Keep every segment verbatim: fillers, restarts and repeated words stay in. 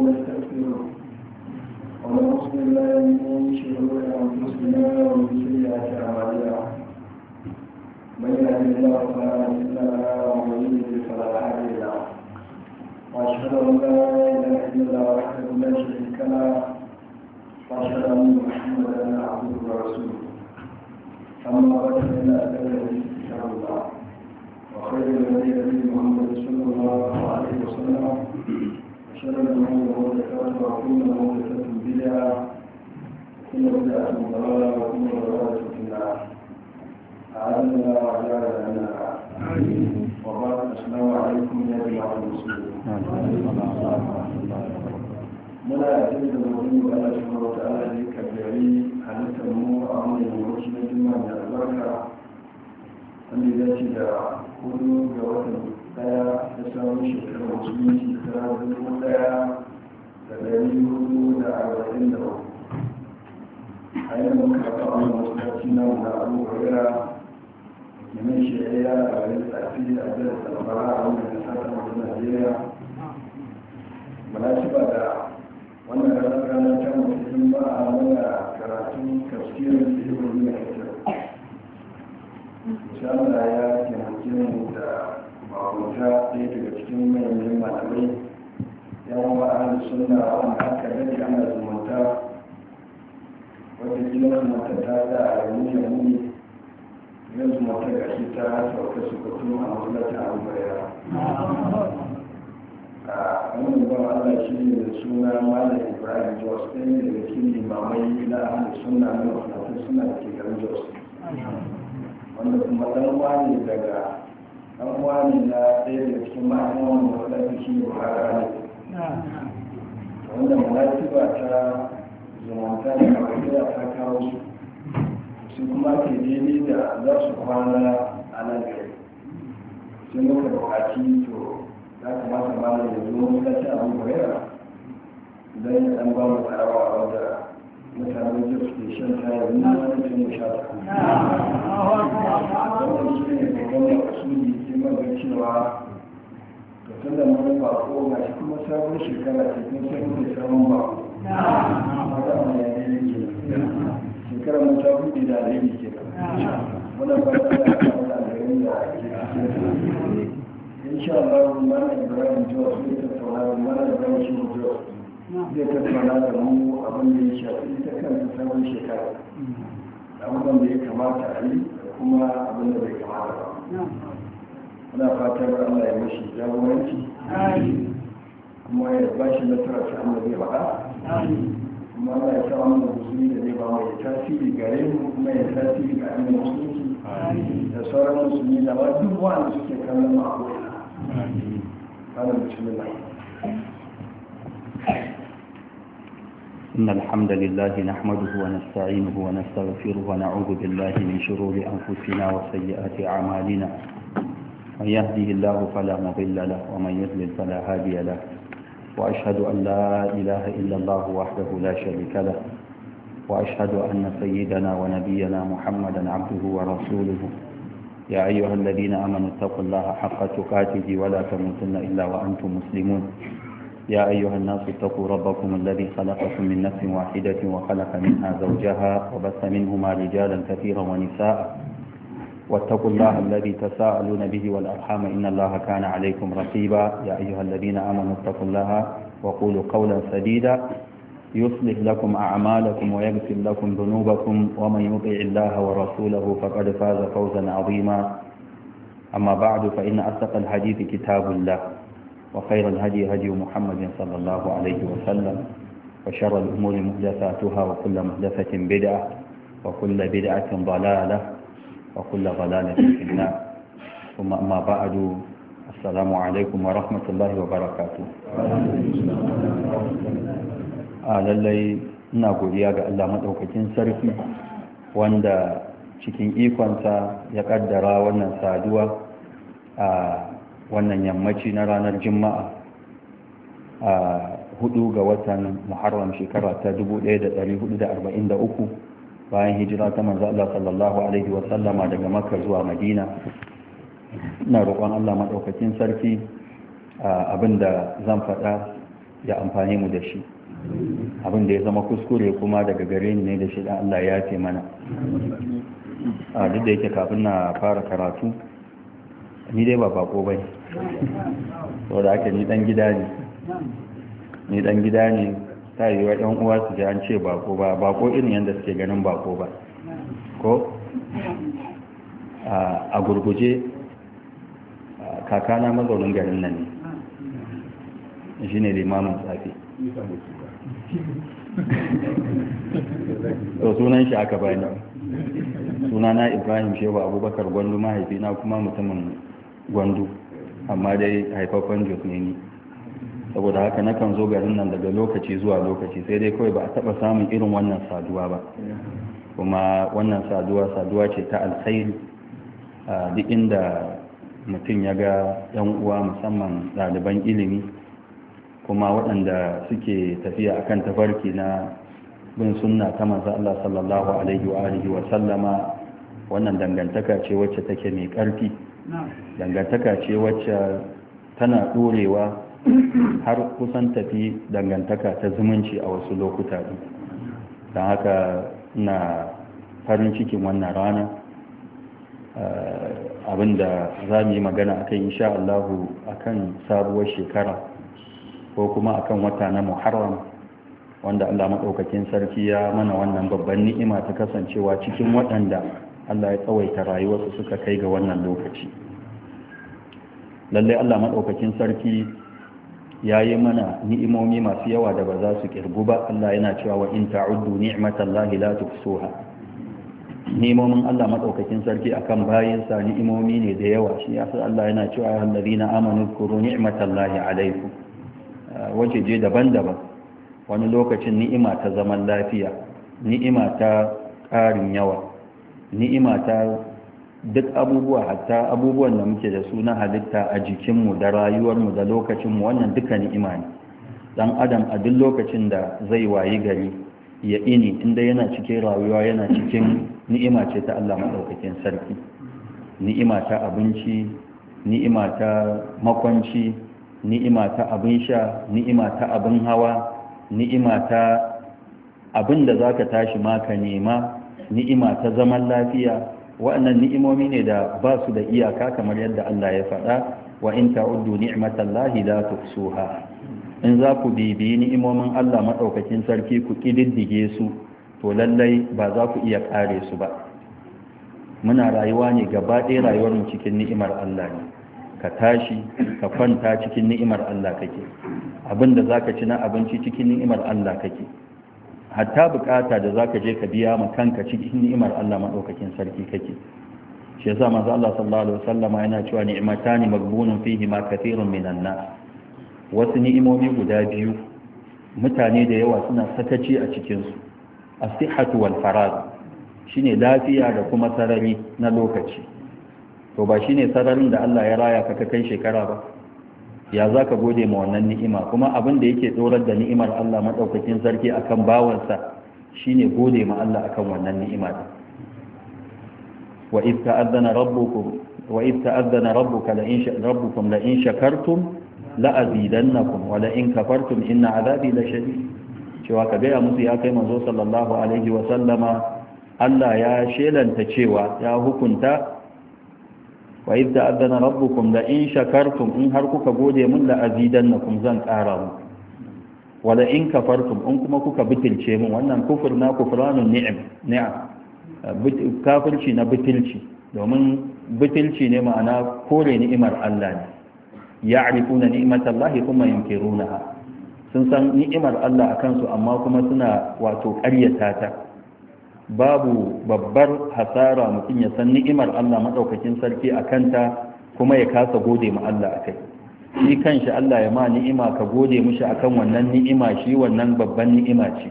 ونستغفره ونعوذ بالله من شرور أنفسنا ومن سيئات أعمالنا من يهده الله فلا مضل له ومن يضلل فلا هادي له وأشهد أن لا إله إلا الله وحده لا شريك له وأشهد أن محمدا عبده ورسوله أما بعد فإن أحسن الحديث كتاب الله وخير الهدي هدي محمد صلى الله عليه وسلم وشر الأمور محدثاتها وكل محدثة بدعة وكل بدعة ضلالة وكل ضلالة في النار أعاذنا الله وأجارنا من النار وبعد السلام عليكم يا جماعة المسلمين muna yakin da mutum da Allah subhanahu wa ta'ala ne kaddari halittar mu a wannan yammaci na juma'a da albarka wanda ya ce da hudu ga watan daya da sauran shekarar musulunci ta dubu daya da dari hudu da arba'in da uku a yadda muka kafa a wani masallaci na da abu hurera neman shari'a a garin tsafi a jihar zamfara a wannan kasa ta mutum najeriya mana ci ba da wannan ranar ranar ta mutum ba a mana karatun tafsirin da yi wani na kasar inshallah ya taimake mu da babuta ɗaya daga cikin manyan malamai yawon ma'ana suna wanda aka daɗe ana zumunta wata gina zumunta ta da a yamu yamu ne zumunta ga shi ta sauka su kutu a matsalata a bayar a wannan ba Allah shi ne da suna Malam Ibrahim Jos ɗaya daga cikin limamai na ahli sunna na masana'antun suna da ke garin Jos wanda kuma ɗan wani daga ɗan wani na ɗaya daga cikin ma'aikatan wani masana'antun shi ne Buhari Ali wanda munasiba ta zumunta da abubuwa ta kawo su su kuma ke daidai da za su kwana a nan gari sai muka buƙaci to ya kamata ma da yanzu mun kace abu bayar dan ya dan ba mu tsarawa wanda mutanen da suke shan tayar na wani cin mu sha ta wannan shi ne da kuma usuli sai mun ga cewa to tunda mun ba ko ga shi kuma sabon shekara ce kun sai mun sabon ba amma da mun ya ne ke shekara mun ta buɗe da alheri ke wannan ba ta da alheri da ke cikin insha Allah mana Ibrahim Jos zai tattauna mana Ibrahim shi Jos zai tattauna da mu abin da ya shafi ita kanta sabon shekara abubuwan da ya kamata a yi da kuma abin da bai kamata ba muna fatar Allah ya mashi jagoranci kuma ya ba shi nasara ta amma zai faɗa kuma Allah ya sa wannan musulmi da zai ba mai tasiri gare mu kuma ya tasiri ga annabi musulunci da sauran musulmi da ba duk wanda suke kallon mu هذا بسم الله إن الحمد لله نحمده ونستعينه ونستغفره ونعوذ بالله من شرور أنفسنا وسيئات أعمالنا من يهده الله فلا مضل له ومن يضلل فلا هادي له وأشهد أن لا إله إلا الله وحده لا شريك له وأشهد أن سيدنا ونبينا محمدا عبده ورسوله يا أيها الذين آمنوا اتقوا الله حق تقاته ولا تموتن إلا وأنتم مسلمون يا أيها الناس اتقوا ربكم الذي خلقكم من نفس واحدة وخلق منها زوجها وبث منهما رجالا كثيرا ونساء واتقوا الله الذي تساءلون به والأرحام إن الله كان عليكم رقيبا يا أيها الذين آمنوا اتقوا الله وقولوا قولا سديدا يصلح لكم أعمالكم ويغفر لكم ذنوبكم ومن يطع الله ورسوله فقد فاز فوزا عظيما أما بعد فإن أصدق الحديث كتاب الله وخير الهدي هدي محمد صلى الله عليه وسلم وشر الأمور محدثاتها وكل محدثة بدعة وكل بدعة ضلالة وكل ضلالة في النار ثم أما بعد السلام عليكم ورحمة الله وبركاته a lallai ina godiya ga Allah maɗaukakin sarki wanda cikin ikonsa ya ƙaddara wannan saduwa a wannan yammaci na ranar juma'a a hudu ga watan muharram shekara ta dubu ɗaya da ɗari hudu da arba'in da uku bayan hijira ta manzo Allah sallallahu alaihi wa sallama daga Makka zuwa Madina. Ina roƙon Allah madaukakin sarki abinda zan faɗa ya amfani mu da shi, abin da ya zama kuskure kuma daga gare ni ne da shi dan Allah ya ce mana. A duk da yake kafin na fara karatu ni dai ba bako bai, saboda haka ni dan gida ne ni dan gida ne ta yi wa ɗan uwa su ji an ce bako ba bako irin yadda suke ganin bako ba ko a gurguje kakana mazaunin garin nan ne shi ne limamin tsafi to sunan shi aka bani, sunana Ibrahim Shehu Abubakar Gwandu, mahaifina kuma mutumin Gwandu amma dai haifafan Jos ne ni, saboda haka nakan zo garin nan daga lokaci zuwa lokaci, sai dai kawai ba a taba samun irin wannan saduwa ba, kuma wannan saduwa saduwa ce ta alkhairi. a duk inda mutum ya ga yan uwa musamman ɗaliban ilimi kuma waɗanda suke tafiya akan tafarki na bin sunna ta manzo Allah sallallahu alaihi wa alihi wa sallama, wannan dangantaka ce wacce take mai ƙarfi, dangantaka ce wacce tana ɗorewa har kusan tafi dangantaka ta zumunci a wasu lokuta ɗin. Don haka ina farin cikin wannan rana, abinda za mu yi magana akan insha Allahu akan sabuwar shekara ko kuma akan wata na Muharram, wanda Allah maɗaukakin sarki ya mana wannan babban ni'ima ta kasancewa cikin waɗanda Allah ya tsawaita rayuwarsu suka kai ga wannan lokaci. Lallai Allah maɗaukakin sarki ya yi mana ni'imomi masu yawa da ba za su kirgu ba. Allah yana cewa wa in ta'uddu ni'matallahi la tuhsuha. Ni'imomin Allah maɗaukakin sarki akan bayinsa ni'imomi ne da yawa. Shi yasa Allah yana cewa ya allazina amanu zkuru ni'matallahi alaikum. Wajeje daban-daban, wani lokacin ni'ima ta zaman lafiya, ni'ima ta ƙarin yawa, ni'ima ta duk abubuwa, hatta abubuwan da muke da su na halitta a jikinmu da rayuwarmu da lokacinmu, wannan duka ni'ima ne. Dan adam a duk lokacin da zai wayi gari ya ini inda yana cikin rayuwa yana cikin ni'ima ce ta Allah maɗaukakin sarki, ni'ima ta abinci, ni'ima ta makwanci, ni'ima ta abin sha, ni'ima ta abin hawa, ni'ima ta abin da za ka tashi maka nema, ni'ima ta zaman lafiya. waɗannan ni'imomi ne da ba su da iyaka, kamar yadda Allah ya faɗa wa in ta'uddu ni'matallahi la tuhsuha. in za ku bibiyi ni'imomin Allah madaukakin sarki ku kididdige su, to lallai ba za ku iya kare su ba. muna rayuwa ne gaba ɗaya rayuwar mu cikin ni'imar Allah ne. ka tashi ka kwanta cikin ni'imar Allah kake, abinda zaka ci na abinci cikin ni'imar Allah kake, hatta bukata da zaka je ka biya ma kanka cikin ni'imar Allah madaukakin sarki kake. shi yasa manzo Allah sallallahu alaihi wasallama yana cewa ni'matani maghbunun fihi ma kathirun minan nas. wasu ni'imomi guda biyu mutane da yawa suna sakaci a cikin su, as-sihhatu wal faragh, shine lafiya da kuma sarari na lokaci. to ba shine sararin da Allah ya raya ka kai shekara ba, ya za ka gode ma wannan ni'ima? kuma abin da yake dorar da ni'imar Allah maɗaukakin sarki akan bawansa shine gode ma Allah akan wannan ni'ima. wa idh ta'adhana rabbukum wa idh ta'adhana rabbuka la in rabbukum la in shakartum la azidannakum wa la in kafartum inna azabi la shadid. cewa ka gaya musu ya kai manzo sallallahu alaihi wa sallama, Allah ya shelanta cewa ya hukunta wa idh ta'adhana rabbukum la in shakartum, in har kuka gode mun la azidannakum, zan ƙara mu, wa la in kafartum, in kuma kuka bitilce mun. wannan kufur na kufranun ni'am ni'am kafirci na bitilci, domin bitilci ne ma'ana kore ni'imar Allah ne. ya'rifuna ni'matallahi thumma yunkirunaha, sun san ni'imar Allah akan su amma kuma suna wato ƙaryata ta. babu babbar hasara mutum ya san ni'imar Allah madaukakin sarki a kanta kuma ya kasa gode ma Allah akai. shi kanshi Allah ya ma ni'ima ka gode mishi akan wannan ni'ima, shi wannan babban ni'ima ce.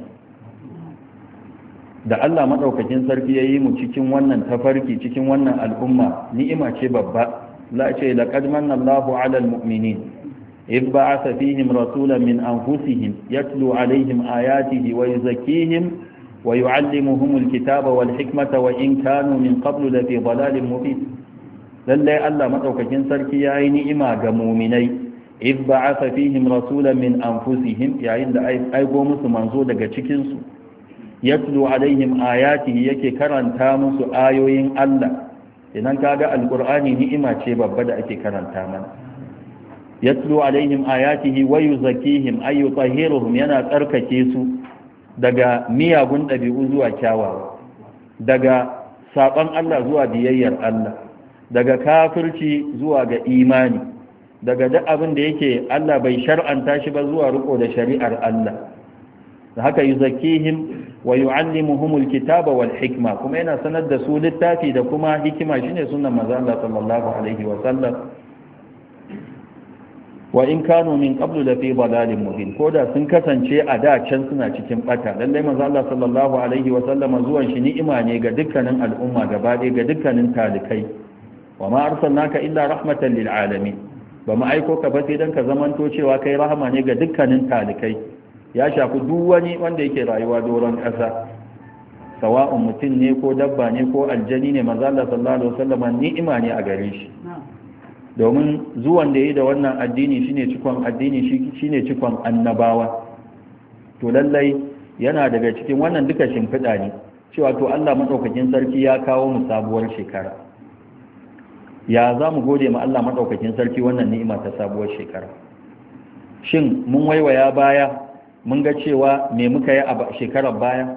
da Allah madaukakin sarki yayi mu cikin wannan tafarki, cikin wannan al'umma, ni'ima ce babba. la ce laqad manna Allahu 'alal mu'minin idh ba'atha fihim rasulan min anfusihim yatlu 'alayhim ayatihi wa yuzakkihim ويعلمهم الكتاب والحكمة وإن كانوا من قبل لفي ضلال مبين. lallai Allah madaukakin sarki yayi ni'ima ga mu'minai if ba'atha fihim rasulan min anfusihim yayin da aiko musu manzo daga cikin su yatlu alaihim ayatihi yake karanta musu ayoyin Allah idan kaga alqur'ani ni'ima ce babba da ake karanta mana yatlu alaihim ayatihi wa yuzakkihim ay yutahhiruhum yana tsarkake su daga miyagun dabi'u zuwa kyawawa daga saban Allah zuwa biyayyar Allah daga kafirci zuwa ga imani daga duk abin da yake Allah bai shar'anta shi ba zuwa riko da shari'ar Allah da haka yuzakkihim wa yu'allimuhumul kitaba wal hikma kuma yana sanar da su littafi da kuma hikima shine sunnan manzo Allah sallallahu alaihi wa sallam wa in kanu min qablu la fi dalalin mubin koda sun kasance a da can suna cikin bata lalle manzo Allah sallallahu alaihi wa sallama zuwan shi ni'ima ne ga dukkanin al'umma gaba ɗaya ga dukkanin talikai wa ma arsalnaka illa rahmatan lil alamin ba mu aiko ka ba sai dan ka zamanto cewa kai rahama ne ga dukkanin talikai ya shafi duk wani wanda yake rayuwa doron ƙasa sawa'un mutum ne ko dabba ne ko aljani ne manzo Allah sallallahu alaihi wa sallama ni'ima ne a gare shi domin zuwan da yi da wannan addini shine cikon addini shine cikon annabawa to lallai yana daga cikin wannan duka shimfiɗa ne cewa to Allah madaukakin sarki ya kawo mu sabuwar shekara ya za mu gode ma Allah madaukakin sarki wannan ni'ima ta sabuwar shekara shin mun waiwaya baya mun ga cewa me muka yi a shekarar baya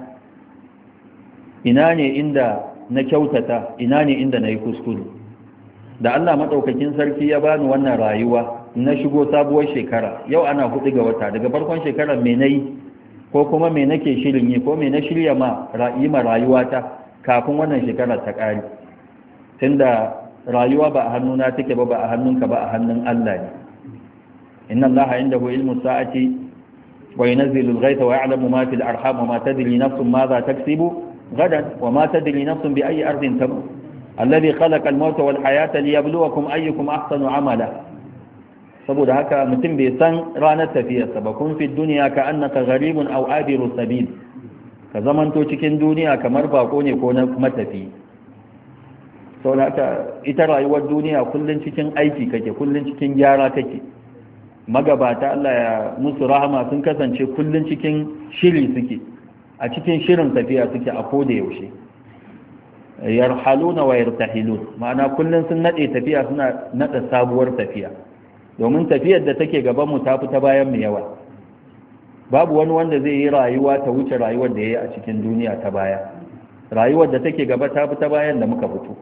ina ne inda na kyautata ina ne inda na yi kuskure da Allah madaukakin sarki ya bani wannan rayuwa na shigo sabuwar shekara yau ana hudu ga wata daga farkon shekarar me nayi ko kuma me nake shirin yi ko me na shirya ma ra'ima rayuwata kafin wannan shekara ta kare tunda rayuwa ba a hannuna take ba ba a hannunka ba a hannun Allah ne inna Allaha indahu ilmu sa'ati wa yunzilu al-ghaytha wa ya'lamu ma fil arham wa ma tadri nafsun madha taksibu gadan wa ma tadri nafsun bi ayyi ardin tamut alladhi khalaqa al-mauta wal hayata liyabluwakum ayyukum ahsanu amala saboda haka mutum bai san ranar tafiyarsa ba kun fi duniya ka annaka gharibun aw abiru sabil ka zamanto cikin duniya kamar bako ne ko na matafi saboda haka ita rayuwar duniya kullun cikin aiki kake kullun cikin gyara kake magabata Allah ya musu rahama sun kasance kullun cikin shiri suke a cikin shirin tafiya suke a koda yaushe yarhaluna wa yartahilun ma'ana kullun sun nade tafiya suna nada sabuwar tafiya domin tafiyar da take gaban mu tafi ta bayan mu yawa babu wani wanda zai yi rayuwa ta wuce rayuwar da yayi a cikin duniya ta baya rayuwar da take gaba tafi ta bayan da muka fito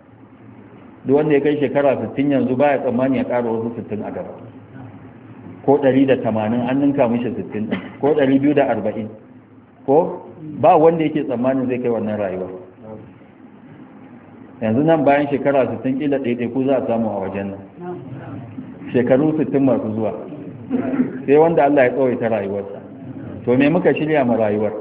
duk wanda ya kai shekara sittin yanzu baya tsammani ya ƙara wasu sittin a gaba ko ɗari da tamanin an ninka mishi sittin ko ɗari biyu da arba'in ko ba wanda yake tsammanin zai kai wannan rayuwa yanzu nan bayan shekara sittin kila ɗaiɗaiku za a samu a wajen nan shekaru sittin masu zuwa sai wanda Allah ya tsawaita rayuwarsa to me muka shirya ma rayuwar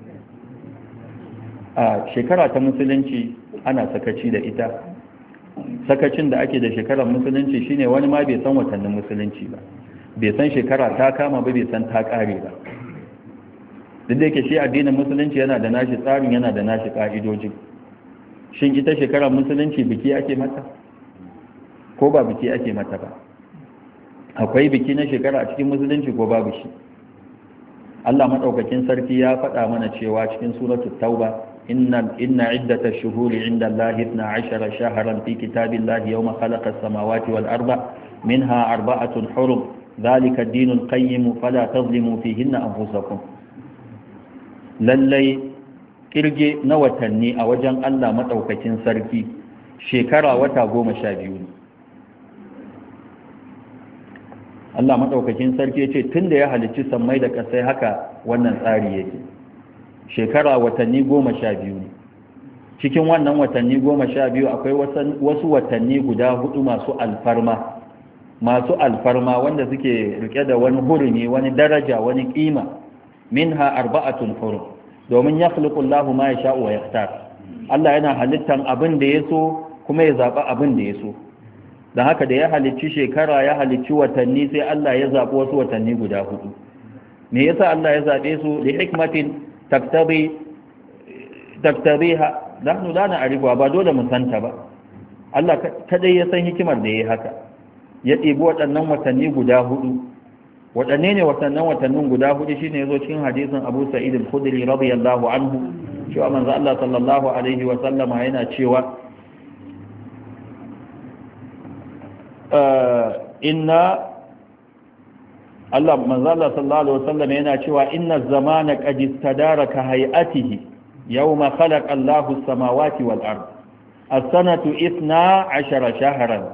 a shekara ta musulunci ana sakaci da ita sakacin da ake da shekarar musulunci shine wani ma bai san watannin musulunci ba bai san shekara ta kama ba bai san ta kare ba duk da yake shi addinin musulunci yana da nashi tsarin yana da nashi ka'idojin shin ita shekarar musulunci biki ake mata ko ba biki ake mata ba akwai biki na shekara a cikin musulunci ko babu shi Allah madaukakin sarki ya faɗa mana cewa cikin suratul tauba inna inna iddatash shuhuri inda Allah itna ashara shahran fi kitabillahi yawma khalaqa as-samawati wal arda minha arba'atun hurum dhalika ad-dinul qayyim fala tadhlimu fihinna anfusakum lallai kirge na watanni a wajen Allah maɗaukakin sarki shekara wata goma sha biyu ne Allah maɗaukakin sarki ya ce tun da ya halicci sammai da ƙasai haka wannan tsari yake shekara watanni goma sha biyu ne cikin wannan watanni goma sha biyu akwai wasu watanni guda hudu masu alfarma masu alfarma wanda suke rike da wani hurumi wani daraja wani kima minha arba'atun hurum domin ya khluqu Allahu ma yasha'u wa yakhtar Allah yana halittan abin da yaso kuma ya zaba abin da yaso dan haka da ya halicci shekara ya halicci watanni sai Allah ya zabi wasu watanni guda hudu me yasa Allah ya zabe su li hikmatin taktabi taktabiha nahnu la na'rifu ba dole mu santa ba Allah kadai ya san hikimar da yayi haka ya ɗebi waɗannan watanni guda hudu. waɗanne ne watannan watannin guda hudu shine yazo cikin hadisin Abu Sa'id al-Khudri radiyallahu anhu cewa manzo Allah sallallahu alaihi wa sallama yana cewa inna Allah manzo Allah sallallahu alaihi wa sallam yana cewa inna az-zamana qad istadara ka hay'atihi yawma khalaqa Allahu as-samawati wal ard as-sanatu ithna ashara shahran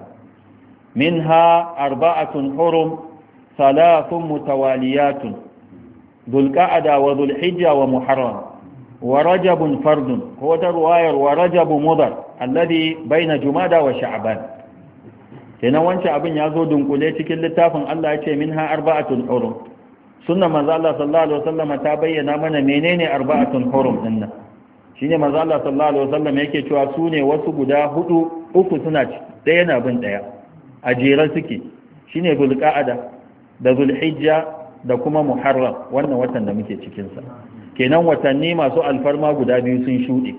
minha arba'atun hurum ثلاث متواليات ذو القعدة وذو الحجة ومحرم ورجب فرد هو رواية ورجب مضر الذي بين جمادى وشعبان kenan wancan abin ya zo dunkule cikin littafin Allah ya ce minha arba'atun hurum sunna manzo Allah sallallahu alaihi wasallam ta bayyana mana menene arba'atun hurum din nan shine manzo Allah sallallahu alaihi wasallam yake cewa su ne wasu guda hudu uku suna ɗaya na bin ɗaya a jere suke shine zulqa'ada da zulhijja da kuma muharram wannan watan da muke cikinsa kenan watanni masu alfarma guda biyu sun shuɗe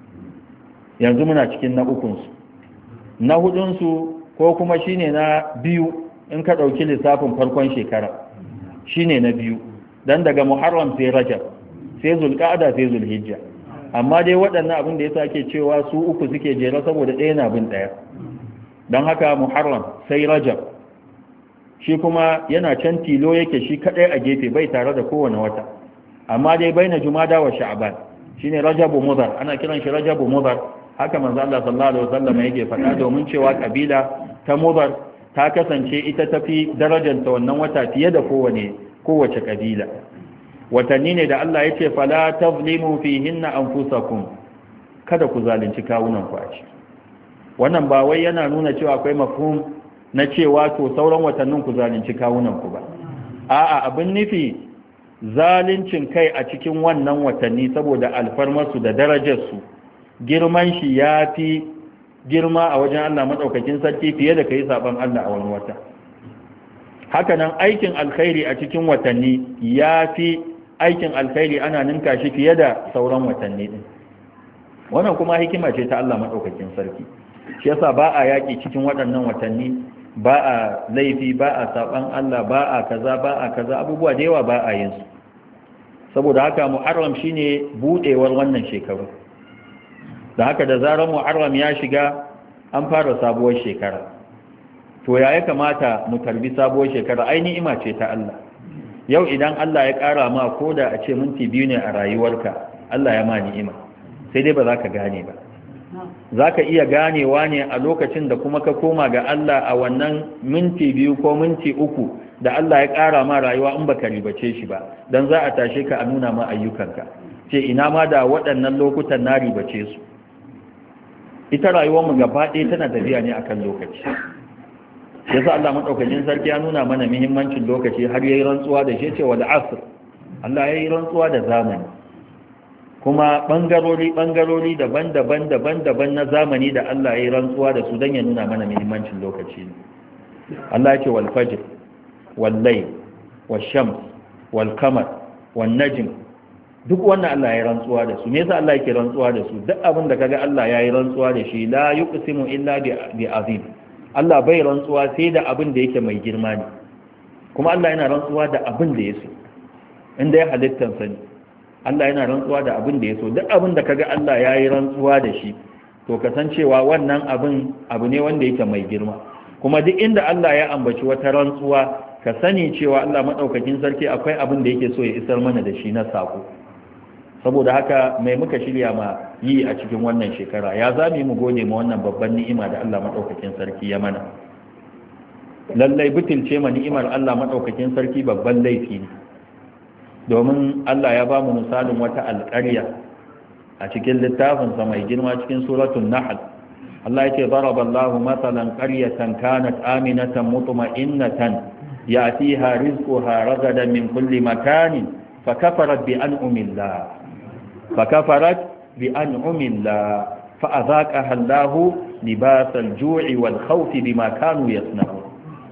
yanzu muna cikin na ukunsu na hudunsu ko kuma shine na biyu in ka ɗauki lissafin farkon shekara shine na biyu dan daga muharram sai rajab sai zulqa'ada sai zulhijja amma dai waɗannan abin da yasa ake cewa su uku suke jera saboda ɗaya na bin ɗaya don haka muharram sai rajab shi kuma yana can tilo yake shi kadai a gefe bai tare da kowane wata amma dai baina jumada wa sha'ban shine rajabu mudhar ana kiran shi rajabu mudhar haka manzo Allah sallallahu alaihi wasallam yake faɗa domin cewa kabila ta mudhar ta kasance ita tafi darajar ta wannan wata fiye da kowane kowace kabila watanni ne da Allah yace fala tazlimu fihinna anfusakum kada ku zalunci kawunan ku a ciki wannan ba wai yana nuna cewa akwai mafhum na cewa to sauran watannin ku zalunci kawunan ku ba a'a abin nufi zaluncin kai a cikin wannan watanni saboda alfarmarsu da darajarsu girman shi ya fi girma a wajen Allah madaukakin sarki fiye da kai saban Allah a wani wata hakanan aikin alkhairi a cikin watanni ya fi aikin alkhairi ana ninka shi fiye da sauran watanni din wannan kuma hikima ce ta Allah madaukakin sarki shi yasa ba a yaki cikin waɗannan watanni ba a laifi ba a saban Allah ba a kaza ba a kaza abubuwa da yawa ba a yin su saboda haka muharram shine budewar wannan shekaru da haka da zarar muharram ya shiga an fara sabuwar shekara to ya ya kamata mu tarbi sabuwar shekara ai ni'ima ce ta Allah yau idan Allah ya ƙara ma koda a ce minti biyu ne a rayuwarka Allah ya ma ni'ima sai dai ba za ka gane ba za ka iya ganewa ne a lokacin da kuma ka koma ga Allah a wannan minti biyu ko minti uku da Allah ya ƙara ma rayuwa in baka ribace shi ba don za a tashe ka a nuna ma ayyukanka ce ina ma da waɗannan lokutan na ribace su ita rayuwarmu gaba ɗaya tana tafiya ne akan lokaci yasa Allah madaukakin sarki ya nuna mana muhimmancin lokaci har yayi rantsuwa da shi ce wal asr Allah yayi rantsuwa da zamani kuma bangarori bangarori daban-daban daban-daban na zamani da Allah yayi rantsuwa da su dan ya nuna mana muhimmancin lokaci ne Allah ya ce wal fajr wal layl wash shams wal qamar wan najm duk wannan Allah ya rantsuwa da su me yasa Allah yake rantsuwa da su duk abin da kaga Allah yayi rantsuwa da shi la yuqsimu illa bi azim Allah bai rantsuwa sai da abin da yake mai girma ne kuma Allah yana rantsuwa da abin da yaso inda ya halittan sa ne Allah yana rantsuwa da abin da yaso duk abin da kaga Allah yayi rantsuwa da shi to kasancewa wannan abin abu ne wanda yake mai girma kuma duk inda Allah ya ambaci wata rantsuwa ka sani cewa Allah madaukakin sarki akwai abin da yake so ya isar mana da shi na sako saboda haka mai muka shirya ma yi a cikin wannan shekara ya zami mu gode ma wannan babban ni'ima da Allah madaukakin sarki ya mana lallai butulce ma ni'imar Allah madaukakin sarki babban laifi ne domin Allah ya ba mu misalin wata alƙarya a cikin littafin sa mai girma cikin suratul nahl Allah yake daraballahu masalan qaryatan kanat aminatan mutma'innatan ya'tiha rizquha ragadan min kulli makanin fakafarat bi an'amillah فكفرت بأنعم الله فأذاقها الله لباس الجوع والخوف بما كانوا يصنعون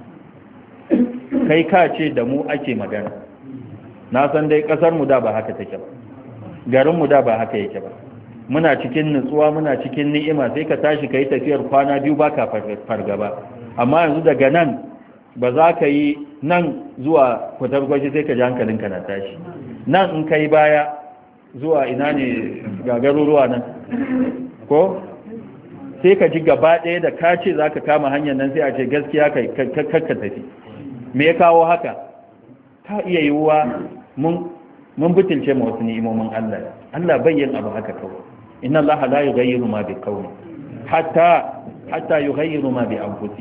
kai ka ce da mu ake magana na san dai kasar mu da ba haka take ba garin mu da ba haka yake ba muna cikin nutsuwa muna cikin ni'ima sai ka tashi kai tafiyar kwana biyu baka fargaba amma yanzu daga nan ba za ka yi nan zuwa kwatarkwashi sai ka ji hankalinka na tashi, nan in ka yi baya zuwa ina ne ga garuruwa nan ko sai ka ji gaba ɗaya da ka ce za ka kama hanyar nan sai a ce gaskiya ka tafi. Me ya kawo haka? ta iya yiwuwa mun mun butulce ma wasu ni'imomin Allah. Allah bai yin abu haka kawai. Inna Allah la yughayyiru ma bi qawmin hatta hatta yughayyiru ma bi anfusihim.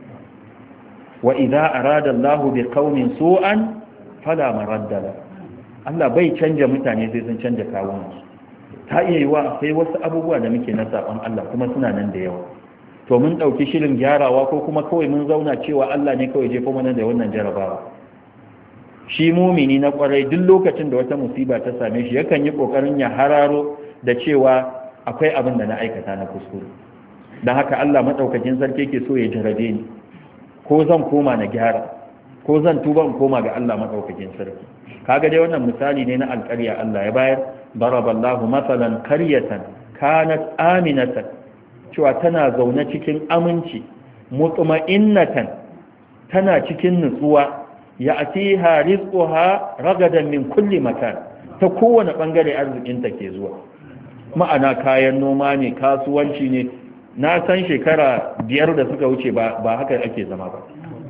Wa idza arada Allah bi qaumin su'an fala maradda la. Allah bai canja mutane sai sun canja kawunansu. Ta iya yiwa sai wasu abubuwa da muke na saban Allah kuma suna nan da yawa. To mun dauki shirin gyarawa ko kuma kawai mun zauna cewa Allah ne kawai jefa mana da wannan jarabawa. Shi mumini na kwarai duk lokacin da wata musiba ta same shi yakan yi kokarin ya hararo da cewa akwai abin da na aikata na kuskure. Dan haka Allah madaukakin sarki yake so ya jarabe ni. Ko zan koma na gyara, ko zan tuba in koma ga Allah madaukakin sarki. Kaga dai wannan misali ne na alƙarya Allah ya bayar. Daraballahu masalan qaryatan kanat aminatan, cewa tana zaune cikin aminci, mutma'innatan, tana cikin nutsuwa, ya'tiha rizquha ragadan min kulli makan, ta kowane bangare arzikin ta ke zuwa. Ma'ana kayan noma ne, kasuwanci ne. Na san shekara biyar da suka wuce ba ba haka ake zama ba.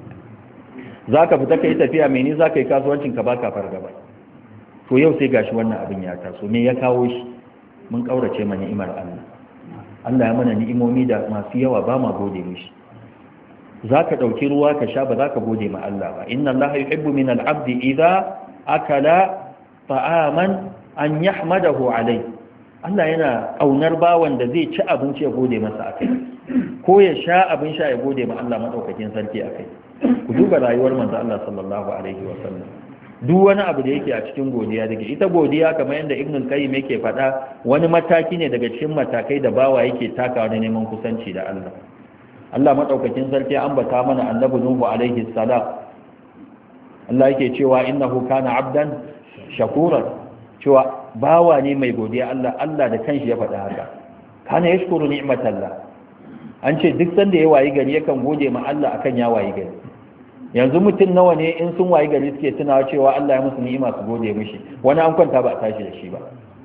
Zaka fita kai tafiya mai ni zaka yi kasuwancin ka baka fargaba. To yau sai gashi wannan abin ya taso. Me ya kawo shi? Mun kaurace ma ni'imar Allah. Allah ya mana ni'imomi da masu yawa ba ma gode mishi. Zaka dauki ruwa ka sha ba zaka gode ma Allah ba. Inna Allah yuhibbu min al-'abdi idha akala ta'aman an yahmadahu alayhi. Allah yana aunar bawan da zai ci abinci ya gode masa akai, ko ya sha abin sha ya gode ma Allah madaukakin sarki akai. Ku duba rayuwar manzo Allah sallallahu alaihi wa sallam. Duk wani abu da yake a cikin godiya dake, ita godiya kamar yadda Ibn al-Qayyim yake faɗa, wani mataki ne daga cikin matakai da bawa yake takawa da neman kusanci da Allah. Allah madaukakin sarki an ambata mana annabi Nuhu alaihi salam. Allah yake cewa innahu kana abdan shakura, cewa bawa ne mai godiya Allah. Allah da kanshi ya faɗa haka. Kana yashkuru ni'matallah. An ce duk sanda ya wayi gari yakan gode ma Allah akan ya wayi gari. Yanzu mutum nawa ne in sun wayi gari suke tunawa cewa Allah ya musu ni'ima su gode mishi, wani an kwanta ba a tashi da shi ba.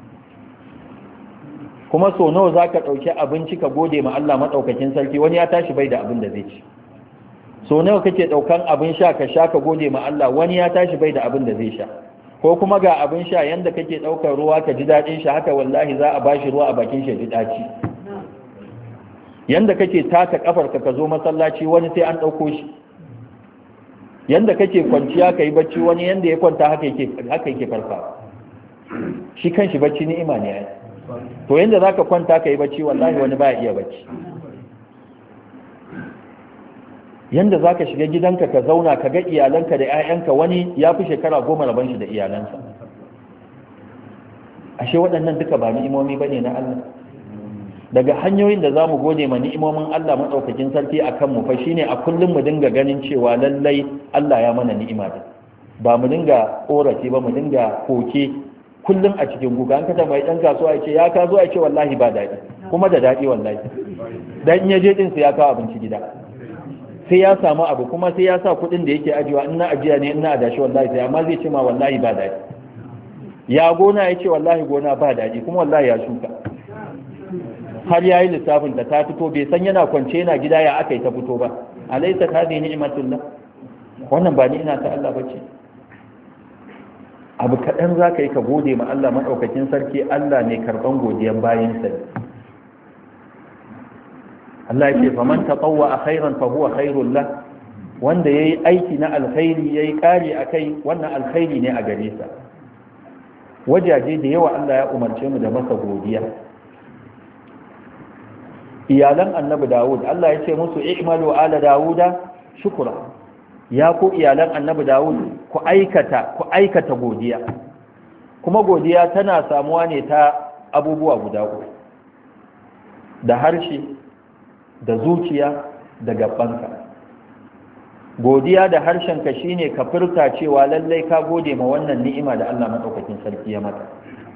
Kuma so nawa zaka dauki abinci ka gode ma Allah madaukakin sarki, wani ya tashi bai da abin da zai ci. So nawa kake daukan abin sha ka sha ka gode ma Allah, wani ya tashi bai da abin da zai sha. Ko kuma ga abin sha yanda kake daukar ruwa ka ji dadin shi, haka wallahi za a bashi ruwa a bakin shi ji daci. Yanda kake taka kafarka ka zo masallaci, wani sai an dauko shi. Yanda kake kwanciya kai bacci, wani yanda ya kwanta haka yake haka yake farka. Shi kanshi bacci ni'ima ne ai. To yanda zaka kwanta kai bacci, wallahi wani baya iya bacci. Yanda zaka shiga gidanka ka zauna ka ga iyalanka da 'ya'yanka, wani ya fi shekara goma rabon shi da iyalansa. Ashe waɗannan duka ba ni'imomi bane na Allah. Daga hanyoyin da zamu gode ma ni'imomin Allah madaukakin sarki akan mu fa shine a kullum mu dinga ganin cewa lallai Allah ya mana ni'ima din. Ba mu dinga korafi ba, mu dinga koke kullum a cikin guga. An kata mai dan kasuwa yace ya ka zo ya ce wallahi ba daɗi, kuma da daɗi wallahi. Dan ya je din sai ya kawo abinci gida. Sai ya samu abu, kuma sai ya sa kuɗin da yake ajiwa, in na ajiya ne in na adashi wallahi sai, amma zai ce ma wallahi ba daɗi. Ya gona ya ce wallahi gona ba daɗi, kuma wallahi ya shuka. Har yayi lissafin da ta fito, bai san yana kwance yana gida ya aka yi ta fito ba. Alaysa hadhihi ni'matullah? Wannan ba ni'ima ta Allah bace. Abu kaɗan za ka yi ka gode ma Allah maɗaukakin sarki, Allah ne karɓan godiyan bayansa. Allah ya ce faman taqawwa khairan fa huwa khairul lah, wanda yayi aiki na alkhairi yayi kari akai, wannan alkhairi ne a gare sa. Wajaje da yawa Allah ya umarce mu da masa godiya. Iyalan Annabi Dawud, Allah ya ce musu i'malu ala Dawuda shukra. Ya ku iyalan Annabi Dawud, ku aikata ku aikata godiya. Kuma godiya tana samuwa ne ta abubuwa guda uku. Da harshe, da zuciya, da gabanka. Godiya da harshenka shine ka furta cewa lallai ka gode ma wannan ni'ima da Allah madaukakin sarki ya maka.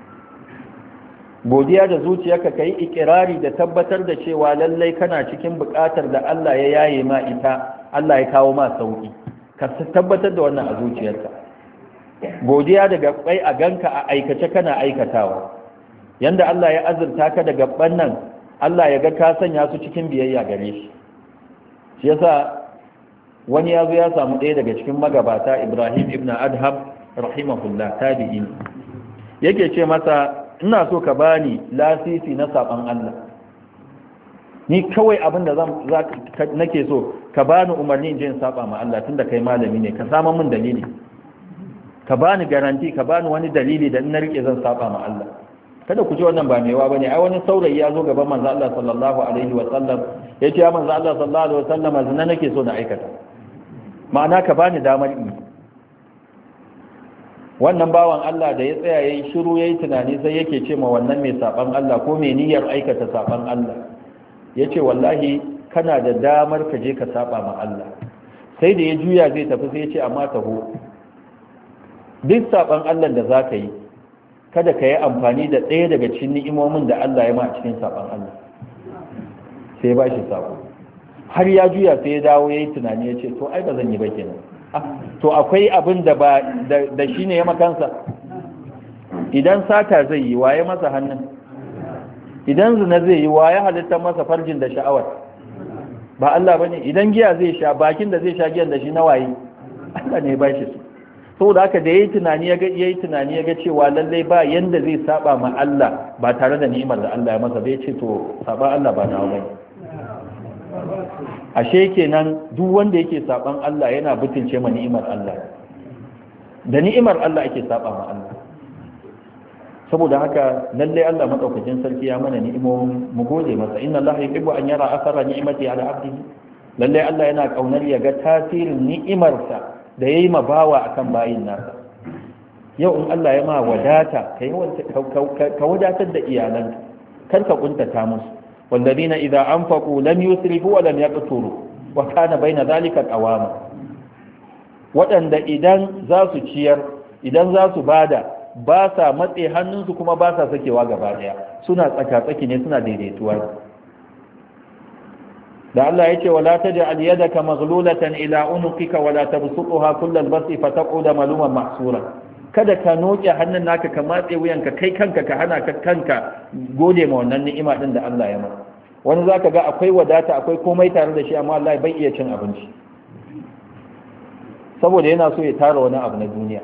Godiya da zuciyarka kai ikirari da tabbatar da cewa lallai kana cikin buƙatar da Allah ya yaye ma ita, Allah ya kawo ma sauki. ka tabbatar da wannan a zuciyarka. Godiya da gabbai a ganka a aikace kana aikatawa, yanda Allah ya azurta ka da gabban nan, Allah ya ga ka sanya su cikin biyayya gare shi. Shi yasa wani ya zo ya samu ɗaya daga cikin magabata, Ibrahim ibn Adham rahimahullah, tabi'i, yake ce masa, ina so ka bani lasisi na saban Allah, ni kawai abin da zan nake so ka bani umarni in je in saba ma Allah, tunda kai malami ne, ka samu min dalili, ka bani garanti, ka bani wani dalili da in na rike zan saba ma Allah. Kada ku ji wannan ba mewa bane. Ai wani saurayi ya zo gaban manzo Allah sallallahu alaihi wa sallam, yace ya manzo Allah sallallahu alaihi wa sallam, zina nake so na aikata, ma'ana ka bani damar in. Wannan bawan Allah da ya tsaya yayi shiru yayi tunani, sai yake ce ma wannan mai saban Allah ko mai niyyar aikata saban Allah, yace wallahi kana da damar ka je ka saba ma Allah. Sai da ya juya zai tafi, sai ya ce amma taho, duk saban Allah da zaka yi kada ka yi amfani da ɗaya daga cikin ni'imomin da Allah ya ma a cikin saban Allah. Sai ba shi sako, har ya juya sai ya dawo yayi tunani, ya ce to ai ba zan yi ba kenan. To akwai abin da ba da shi ne ya makansa. Idan sata zai yi, waye masa hannun? Idan zina zai yi, waye halittar masa farjin da sha'awar? Ba Allah bane. Idan giya zai sha, bakin da zai sha giyan da shi na waye? Allah ne ba shi su. Saboda haka da yayi tunani ya ga yayi tunani ya ga cewa lalle ba yanda zai saba ma Allah ba tare da ni'imar da Allah ya masa, bai ce to saba Allah ba nawa bane. Ashe kenan duk wanda yake saban Allah yana butulce ma ni'imar Allah, da ni'imar Allah ake saba ma Allah. Saboda haka lalle Allah madaukakin sarki ya mana ni'imomi, mu gode masa. Inna Allah yuhibbu an yara athara ni'mati ala abdihi. Lalle Allah yana kaunar ya ga tasirin ni'imarsa da yayi ma bawa akan bayin nasa. Yau in Allah ya ma wadata, ka wadatar da iyalanka, kar ka kuntata musu. والذين إذا أنفقوا لم يسرفوا ولم يقتروا وكان بين ذلك قواما. waɗanda idan za su ciyar, idan za su bada, ba sa matse hannunsu kuma ba sa sakewa gaba ɗaya, suna tsaka-tsaki ne, suna daidaituwa. Da Allah ya ce wala taj'al yadaka maghlulatan ila unuqika wala tabsutha kullal basti fataqud maluman mahsura. Kada ka noke hannun naka ka matse wuyanka kai kanka ka hana ka kanka gode ma wannan ni'ima din da Allah ya maka. Wani zaka ga akwai wadata, akwai komai tare da shi, amma Allah bai iya cin abinci saboda yana so ya tara wani abu na duniya.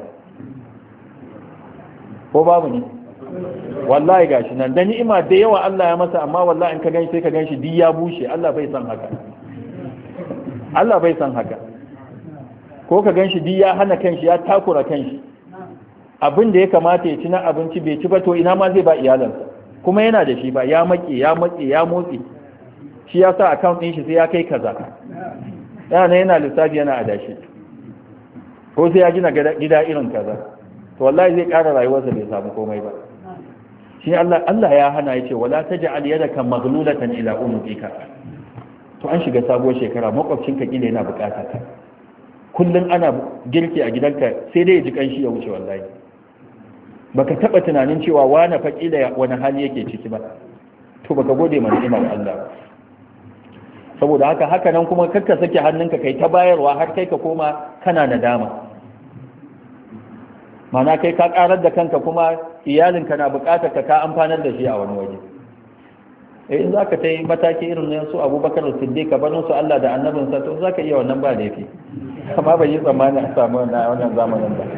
Ko babu ne? Wallahi gashi nan da ni'ima da yawa Allah ya masa, amma wallahi in ka ganshi sai ka ganshi duk ya bushe. Allah bai san haka. Allah bai san haka. Ko ka ganshi duk ya hana kanshi, ya takura kanshi. Abin da ya kamata ya ci na abinci bai ci ba, to ina ma zai ba iyalansa, kuma yana da shi ba, ya make ya make ya motsi, shi ya sa account ɗin shi sai ya kai kaza, yana yana lissafi yana adashi, ko sai ya gina gida irin kaza, to wallahi zai ƙara rayuwarsa bai samu komai ba. Shi Allah Allah ya hana, ya ce wala taj'al yadaka maghlulatan ila unuqika. To an shiga sabuwar shekara, makwabcinka kila yana bukata ka, kullun ana girki a gidanka sai dai ya ji kanshi ya wuce wallahi. Baka taba tunanin cewa wani faƙila wani hali yake ciki ba, to baka gode ma ni'imar Allah. Saboda haka haka nan kuma kakka sake hannunka kai ta bayarwa har kai ka koma kana nadama, mana kai ka karar da kanka kuma iyalinka na buƙatar ka ka amfanar da shi a wani waje. Eh in zaka tai mataki irin na su Abubakar Siddiq ka bar su Allah da annabinsa, to zaka iya wannan ba da yake, amma bai yi tsammani a samu wannan zamanin ba.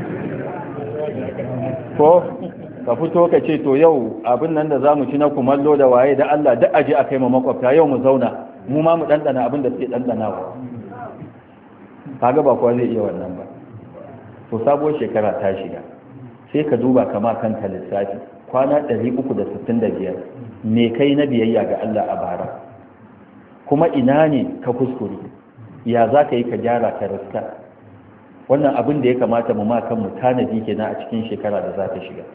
Ko ka fito ka ce to yau abin nan da zamu ci na kumallo da waye da Allah duk aje a kai mu makwabta, yau mu zauna mu ma mu dandana abin da suke dandanawa. Kaga ba kowa zai iya wannan ba. To sabuwar shekara ta shiga, sai ka duba kama kanka lissafi, kwana ɗari uku da sittin da biyar me kai na biyayya ga Allah a bara, kuma ina ne ka kuskure, ya za ka yi ka gyara ka riska. Wannan abin da ya kamata mu ma kanmu tanadi kenan a cikin shekara da za ta shiga.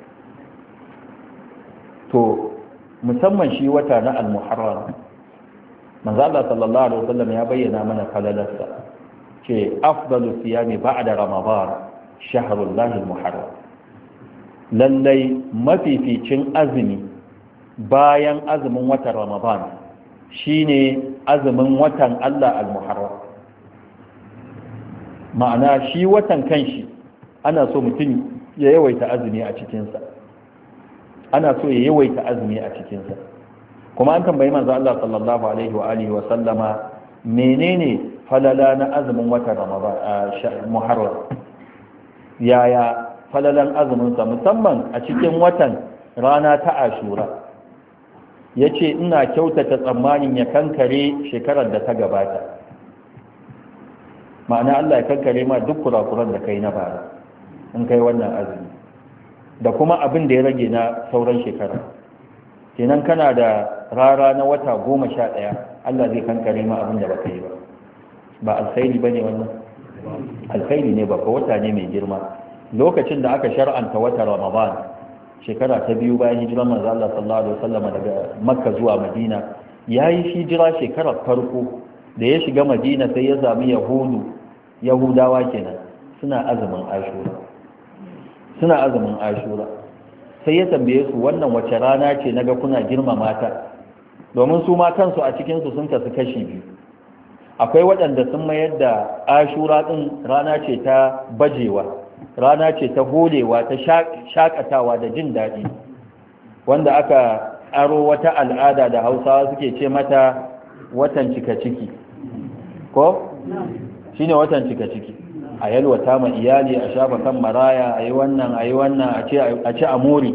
To musamman shi wata na al-Muharram, manzo Allah sallallahu alaihi wasallam ya bayyana mana falalarsa, ce afdalu siyami ba'da ramadan shahrullahi al-muharram. Lallai mafificin azumi bayan azumin watan ramadan shine azumin watan Allah al-Muharram. ma'ana shi watan kanshi ana so mutum ya yawaita azumi a cikinsa ana so ya yawaita azumi a cikinsa kuma an tambayi manzo Allah sallallahu alaihi wa alihi wa sallama menene falala na azumin watan Ramadan Muharram yaya falalan azumin sa musamman a cikin watan rana ta Ashura yace ina kyautata tsammanin ya kankare shekarar da ta gabata ma'ana Allah ya kankare ma duk kurakuran da kai na bara in kai wannan azumi da kuma abin da ya rage na sauran shekara kenan kana da rara na wata goma sha ɗaya Allah zai kankare ma abin da ba ka yi ba ba alkhairi ba ne wannan alkhairi ne babba wata ne mai girma lokacin da aka shar'anta wata ramadan shekara ta biyu bayan hijiran manzo Allah sallallahu alaihi wasallam daga makka zuwa madina yayi hijira shekarar farko da ya shiga madina sai ya sami yahudu yahudawa kenan suna azumin ashura suna azumin ashura sai ya tambaye su wannan wace rana ce naga kuna girmama ta domin su ma kansu a cikin su sun kasu kashi biyu akwai waɗanda sun mayar da ashura din rana ce ta bajewa rana ce ta holewa ta shakatawa da jin daɗi wanda aka aro wata al'ada da hausawa suke ce mata watan cika ciki ko shine watan cika ciki a yalwata ma iyali a shafa kan maraya a yi wannan a yi wannan a ci a muri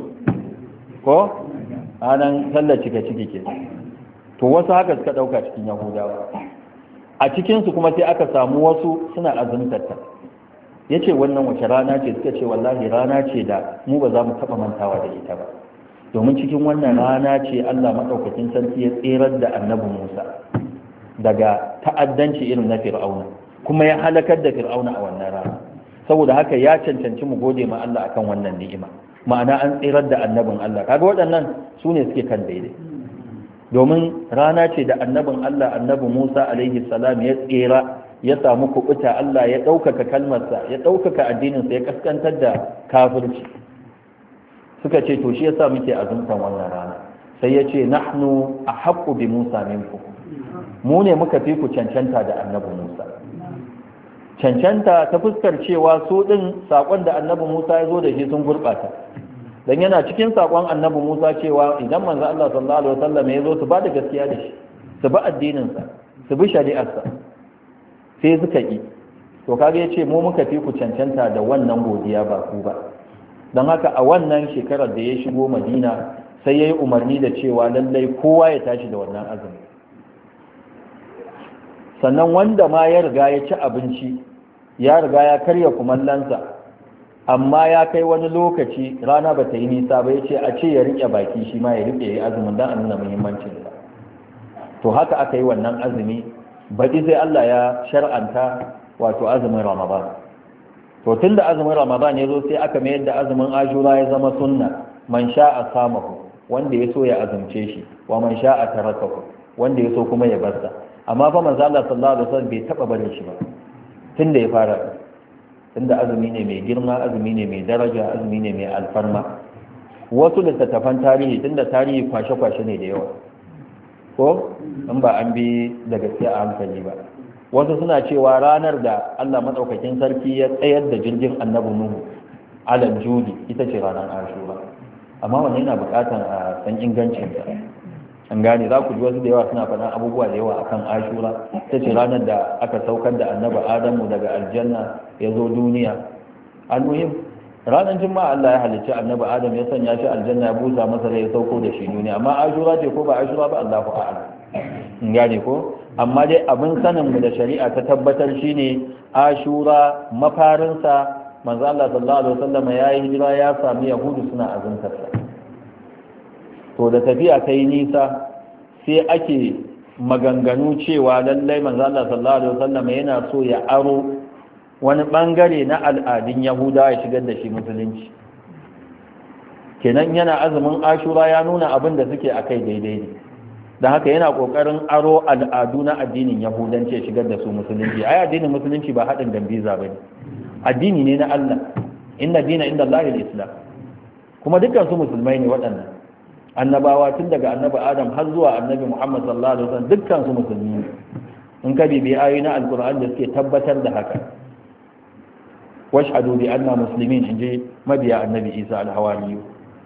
ko anan sallar cika ciki ke to wasu haka suka ɗauka cikin yahudawa a cikinsu kuma sai aka samu wasu suna azumtarta ya ce wannan wace rana ce suka ce wallahi rana ce da mu ba za mu taɓa mantawa da ita ba domin cikin wannan rana ce Allah maɗaukakin sarki ya tserar da annabi Musa daga ta'addanci irin na Fir'auna kuma ya halakar da Fir'auna a wannan rana saboda haka ya cancanci mu gode ma Allah akan wannan ni'ima ma'ana an tserar da annabin Allah kaga waɗannan su ne suke kan daidai domin rana ce da annabin Allah annabi Musa alaihi salam ya tsera ya samu kubuta Allah ya ɗaukaka kalmarsa ya ɗaukaka addininsa ya kaskantar da kafirci suka ce to shi yasa muke azumtan wannan rana sai ya ce nahnu ahaqqu bi Musa minkum mu ne muka fi ku cancanta da annabi Musa cancanta ta fuskar cewa su din sakon da annabi Musa ya zo da shi sun gurbata dan yana cikin sakon annabi Musa cewa idan manzo Allah sallallahu alaihi wasallam ya zo su ba da gaskiya da shi su bi addininsa su bi shari'arsa sai suka yi to kaga yace mu muka fi ku cancanta da wannan godiya ba ku ba don haka a wannan shekarar da ya shigo Madina sai yayi umarni da cewa lallai kowa ya tashi da wannan azumi sannan wanda ma ya riga ya ci abinci ya riga ya karya kumallansa amma ya kai wani lokaci rana ba ta yi nisa ba yace a ce ya rike baki shi ma ya rike yayi azumin dan a nuna muhimmancin sa to haka aka yi wannan azumi baɗi sai Allah ya shar'anta wato azumin Ramadan to tunda azumin Ramadan ya zo sai aka mayar da azumin Ashura ya zama sunna man sha'a samahu wanda ya so ya azumce shi wa man sha'a tarakahu wanda ya so kuma ya barsa amma fa manzo Allah sallallahu alaihi wasallam bai taba barin shi ba tunda ya fara tunda azumi ne mai girma azumi ne mai daraja azumi ne mai alfarma wasu littattafan tarihi tunda tarihi kwashe-kwashe ne da yawa ko in ba an bi da gaskiya a hankali ba wasu suna cewa ranar da Allah madaukakin sarki ya tsayar da jirgin annabi Nuhu alal judi ita ce ranar Ashura amma wannan yana buƙatar a san ingancin sa an gane za ku ji wasu da yawa suna faɗan abubuwa da yawa akan Ashura ita ce ranar da aka saukar da annabi Adamu daga aljanna ya zo duniya almuhim ranar juma'a Allah ya halicci annabi Adam ya sanya shi aljanna ya busa masa rai ya sauko da shi duniya amma Ashura ce ko ba Ashura ba Allahu a'lam in gane ko amma dai abin sanin mu da shari'a ta tabbatar shine Ashura mafarin sa manzo Allah sallallahu alaihi wasallam yayi hijira ya sami yahudu suna azuntar sa to da tafiya ta yi nisa sai ake maganganu cewa lallai manzo Allah sallallahu alaihi wasallam yana so ya aro wani bangare na al'adun yahudawa ya shigar da shi musulunci kenan yana azumin ashura ya nuna abin da suke akai daidai ne don haka yana kokarin aro al'adu na addinin yahudanci ya shigar da su musulunci ai addinin musulunci ba haɗin gambiza ba ne addini ne na Allah inna dina inda Allah islam kuma dukkan su musulmai ne waɗannan annabawa tun daga annabi adam har zuwa annabi muhammad sallallahu alaihi wasallam dukkan su musulmi ne in ka bibi ayoyi na alqur'ani da suke tabbatar da haka washhadu bi anna muslimin inji mabiya annabi Isa al-hawariyu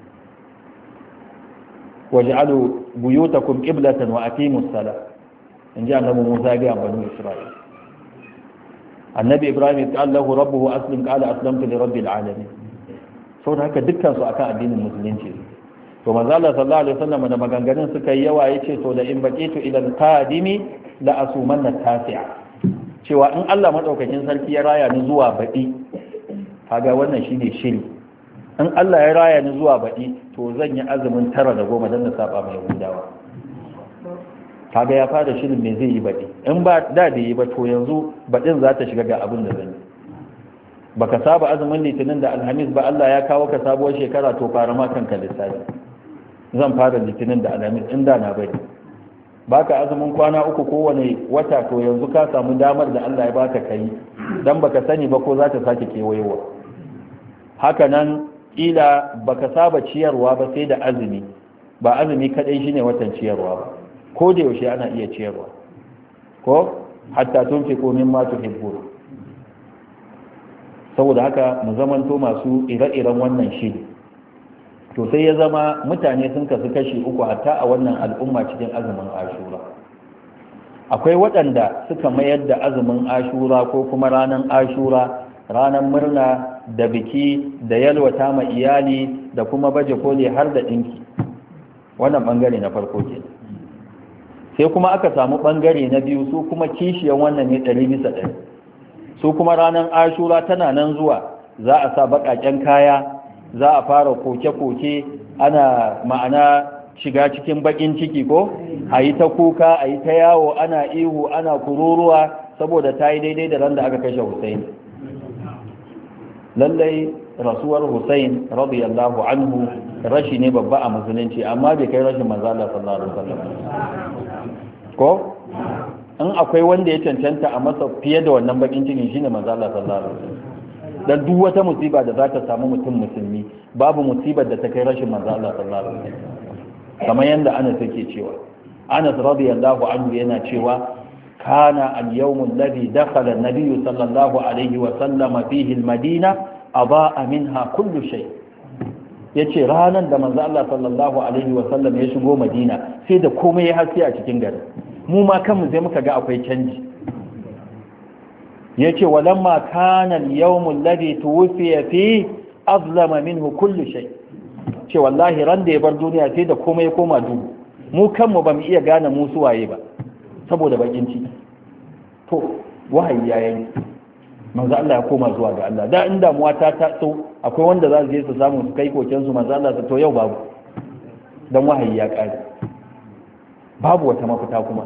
waj'alu buyutakum qiblatan wa aqimus salat inji annabi Musa ga banu Isra'il annabi Ibrahim qala lahu rabbuhu aslim qala aslamtu li rabbil alamin saboda haka dukkan su akan addinin musulunci to manzo Allah sallallahu alaihi wasallam da maganganun suka yi yawa yace to da in baqitu ila al-qadimi la asumanna tasi'a cewa in Allah madaukakin sarki ya raya ni zuwa baɗi kaga wannan shine shiri in Allah ya raya ni zuwa baɗi to zan yi azumin tara da goma dan na saba mai Yahudawa kaga ya fara shirin me zai yi baɗi in ba da da yi ba to yanzu baɗin za ta shiga ga abin da zan yi baka saba azumin litinin da alhamis ba Allah ya kawo ka sabuwar shekara to fara ma kanka lissafi zan fara litinin da alhamis inda na bari baka azumin kwana uku kowane wata to yanzu ka samu damar da Allah ya baka kai dan baka sani ba ko za ta sake kewayewa haka nan kila baka saba ciyarwa ba sai da azumi ba azumi kadai shine watan ciyarwa ba ko da yaushe ana iya ciyarwa ko hatta tunfiqu mimma tuhibbun saboda haka mu zamanto masu ire-iren wannan shiri to sai ya zama mutane sun kasu kashi uku hatta a wannan al'umma cikin azumin ashura akwai waɗanda suka mayar da azumin ashura ko kuma ranar ashura ranar murna da biki da yalwata ma iyali da kuma baje koli har da ɗinki wannan ɓangare na farko ke sai kuma aka samu ɓangare na biyu su kuma kishiyan wannan ne ɗari bisa ɗari su kuma ranar ashura tana nan zuwa za a sa baƙaƙen kaya za a fara koke-koke ana ma'ana shiga cikin bakin ciki ko a yi ta kuka a yi ta yawo ana ihu ana kururuwa saboda ta yi daidai da ran da aka kashe Hussein lallai rasuwar Hussein radiyallahu anhu rashi ne babba a musulunci amma bai kai rashin manzo Allah sallallahu alaihi wasallam ko in akwai wanda ya cancanta a masa fiye da wannan bakin ciki shine manzo Allah sallallahu alaihi wasallam dan duk wata musiba da za ta samu mutum musulmi babu musibar da ta kai rashin manzo Allah sallallahu alaihi wasallam kamar yanda Anas yake cewa Anas radiyallahu anhu yana cewa kana al-yawm alladhi dakhala an-nabiy sallallahu alaihi wasallam fihi al-madina adaa minha kullu shay yace ranan da manzo Allah sallallahu alaihi wasallam ya shigo Madina sai da komai ya haske a cikin garin mu ma kanmu sai muka ga akwai canji yace walamma kana al-yawm alladhi tuwfiya fi azlama minhu kullu shay ce wallahi ran da ya bar duniya sai da komai ya koma duhu mu kanmu bamu iya gane mu su waye ba saboda bakin ciki to wahayi ya yanki manzo Allah ya koma zuwa ga Allah da inda muwa ta taso akwai wanda za su je su samu su kai koken su manzo Allah to yau babu dan wahayi ya kare babu wata mafita kuma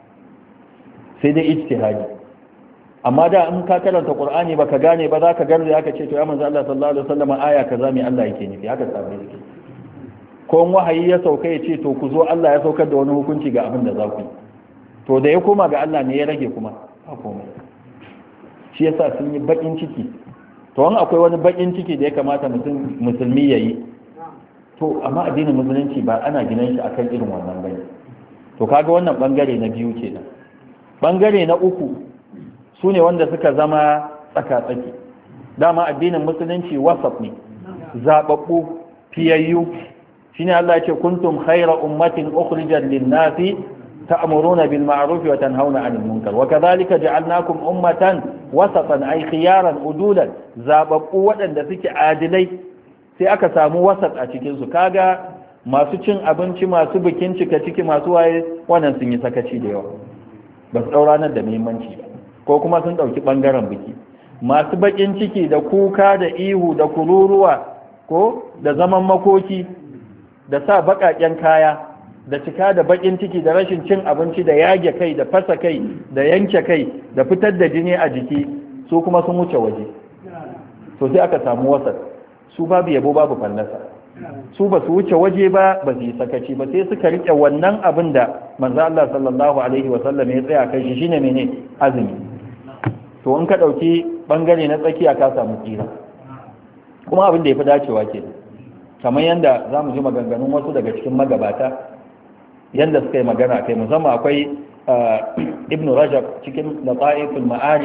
sai dai ijtihadi amma da in ka karanta Qur'ani baka gane ba zaka garza aka ce to ya manzo Allah sallallahu alaihi wasallam aya kaza me Allah yake nufi haka sabai yake ko wahayi ya sauka ya ce to ku zo Allah ya saukar da wani hukunci ga abin da za ku yi to da ya koma ga Allah ne ya rage kuma ba komai shi yasa sun yi bakin ciki to wani akwai wani bakin ciki da ya kamata mutum musulmi yayi to amma addinin musulunci ba ana ginin shi akan irin wannan bane to kaga wannan bangare na biyu kenan bangare na uku su ne wanda suka zama tsaka-tsaki dama addinin musulunci wasaf ne zaɓaɓɓu fiyayyu shine Allah ya ce kuntum khayra ummatin ukhrijat lin-nasi ta'muruna bil ma'ruf wa tanhauna 'anil munkar wa kadhalika ja'alnakum ummatan wasatan ay khiyaran udulan zaɓaɓɓu waɗanda suke adilai sai aka samu wasat a cikin su kaga masu cin abinci masu bikin cika ciki masu waye wannan sun yi sakaci da yawa ba su ɗau ranar da muhimmanci ba ko kuma sun ɗauki ɓangaren biki masu baƙin ciki da kuka da ihu da kururuwa ko da zaman makoki da sa baƙaƙen kaya da cika da baƙin ciki da rashin cin abinci da yage kai da fasa kai da yanke kai da fitar da jini a jiki su kuma sun wuce waje to sai aka samu wasat su babu yabo babu fallasa su ba su wuce waje ba ba su yi sakaci ba sai suka riƙe wannan abin da manzo Allah sallallahu alaihi wa sallam ya tsaya kai shi shine mene azumi to in ka ɗauki ɓangare na tsakiya ka samu tsira kuma abin da ya fi dacewa ke kamar yadda za mu ji maganganun wasu daga cikin magabata yadda suka yi magana kai musamman akwai ibn rajab cikin lata'iful ma'arif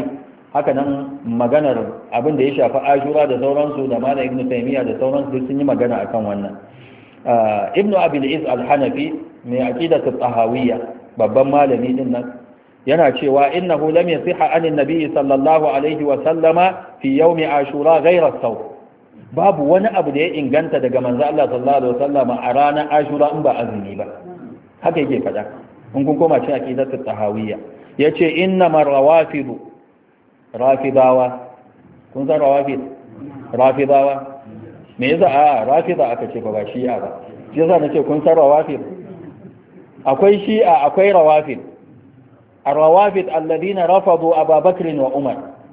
haka nan maganar abin da ya shafi ashura da sauransu da malam ibnu taymiya da sauransu duk sun yi magana akan wannan. ibnu abil iz al-hanafi mai aqidatu tahawiyya babban malami din nan yana cewa innahu lam yasiha anin nabiy sallallahu alaihi wa sallama fi yawmi ashura ghayra as-sawm, babu wani abu da ya inganta daga manzo Allah sallallahu alaihi wa sallama a ranar ashura in ba azumi ba, haka yake faɗa in kun koma cikin aqidatu tahawiyya. yace innamar rawafidu, rafidawa, kun san rawafid rafidawa me yasa a rafida aka ce ba shi'a ba, shi yasa nace kun san rawafid, akwai shi'a akwai rawafid. الروافد الذين رفضوا أبا بكر وعمر،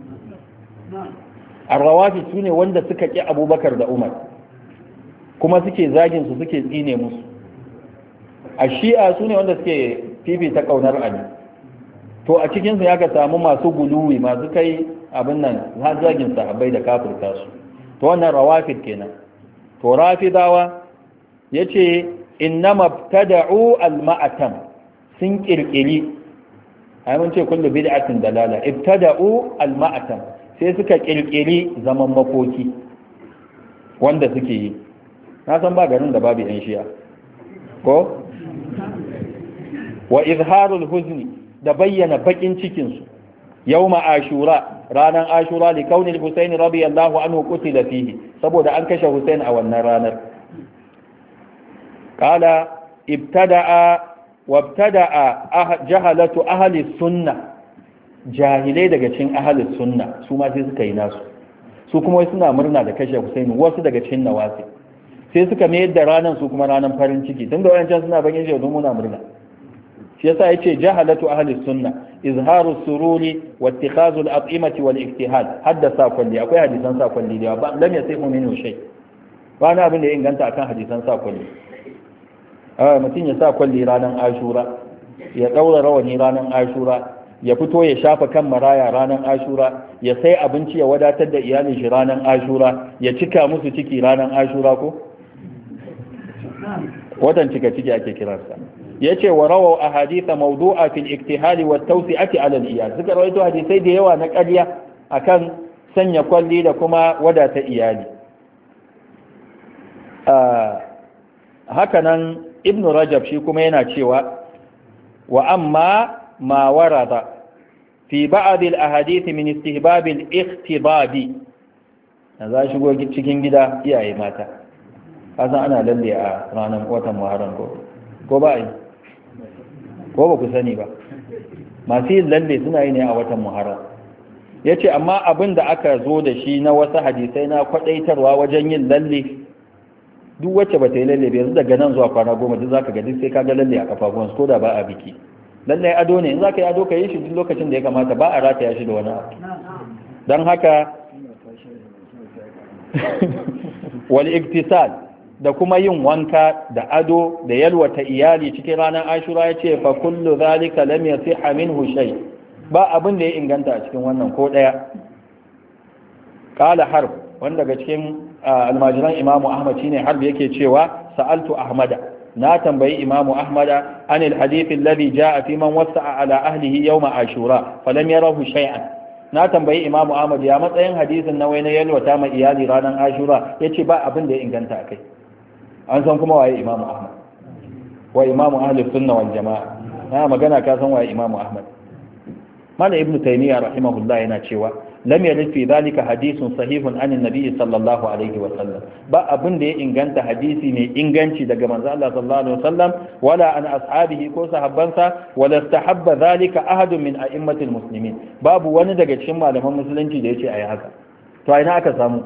الروافد سوني wanda suka ki Abubakar da Umar kuma suke zagin su suke tsine musu. Ash-Shi'a sune wanda suke fifita kaunar Ali, to a cikin su ya ka samu masu guluwi masu kai abin nan har zagin sahabbai da kafirta su, to wannan rawafid kenan. To rafidawa yace innama ibtada'u al-ma'atam, sun kirkiri, ai mun ce kullu bid'atin dalala, ibtada'u al-ma'atam, sai suka kirkiri zaman makoki wanda suke yi. Na san ba garin da babu yan shi'a ko? Wa izharul huzni, da bayyana bakin cikin su yawma ashura, ranan ashura, li kauni al-husayn radiyallahu anhu qutila fihi, saboda an kashe Husayn a wannan ranar. Qala ibtada'a wabtada'a jahalatu ahli sunna, jahilai daga cikin ahli sunna su ma sai suka yi nasu, su kuma suna murna da kashe Husaini, wasu daga cikin nawasi sai suka mayar da ranan su kuma ranan farin ciki, tunda wayancan suna bakin shi don muna murna. shi yasa yace jahalatu ahli sunna izharu sururi wa ittikhazu al-at'imati wal ijtihad, haddasa kulli, akwai hadisan sa kulli da ba lam yasihu minhu shay, ba na abin da ya inganta akan hadisan sa kulli. a mutum ya sa kwalli ranar ashura, ya ɗaura rawani ranar ashura, ya fito ya shafa kan maraya ranar ashura, ya sai abinci ya wadatar da iyalin shi ranar ashura, ya cika musu ciki ranar ashura, ko watan cika ciki ake kiransa. ya ce wa rawau a haditha mawdu'a fil iktihali wa tawsi'ati ala al-iyal, suka rawaito hadisai da yawa na ƙarya akan sanya kwalli da kuma wadata iyali. haka nan ibn rajab shi kuma yana cewa wa amma ma warada fi ba'd al-ahadith min istihbab al-ikhtibab, za shigo cikin gida iyaye mata, kasan ana lalle a ranar watan muharram ko ko ba yi ko ba ku sani ba, masu yin lalle suna yi ne a watan muharram. yace amma abin da aka zo da shi na wasu hadisai na kwadaitarwa wajen yin lalle, duk wacce ba ta yi lalle ba yanzu daga nan zuwa kwana goma duk zaka ga duk sai ka ga lalle a kafafuwan ko da ba a biki. lalle ado ne, in zaka yi ado ka yi shi duk lokacin da ya kamata, ba a rataya shi da wani abu. dan haka wal iktisal, da kuma yin wanka da ado da yalwata iyali cikin ranar ashura, yace fa kullu zalika lam yasiha minhu shay, ba abin da ya inganta a cikin wannan ko daya. qala harb, wanda daga cikin almajiran imamu ahmad shine harb yake cewa sa'altu ahmada, na tambayi imamu ahmada anil hadith alladhi jaa fi man wasa'a ala ahlihi yawm ashura falam yarahu shay'an. na tambayi imamu ahmad ya matsayin hadisin na wai na yalwata ma iyali ranar ashura, yace ba abin da ya inganta akai. an san kuma waye imamu ahmad, wa imamu ahli sunna wal jamaa, na magana ka san waye imamu ahmad. mana ibnu taymiya rahimahullah yana cewa lam yarid fi dhalika hadithun sahihun anin nabiy sallallahu alaihi wa sallam, ba abin da ya inganta hadisi mai inganci daga manzo Allah sallallahu alaihi wa sallam, wala an ashabihi ko sahabbansa, wala istahabba dhalika ahadun min a'immatil muslimin, babu wani daga cikin malaman musulunci da yace ayi haka. to a ina aka samu?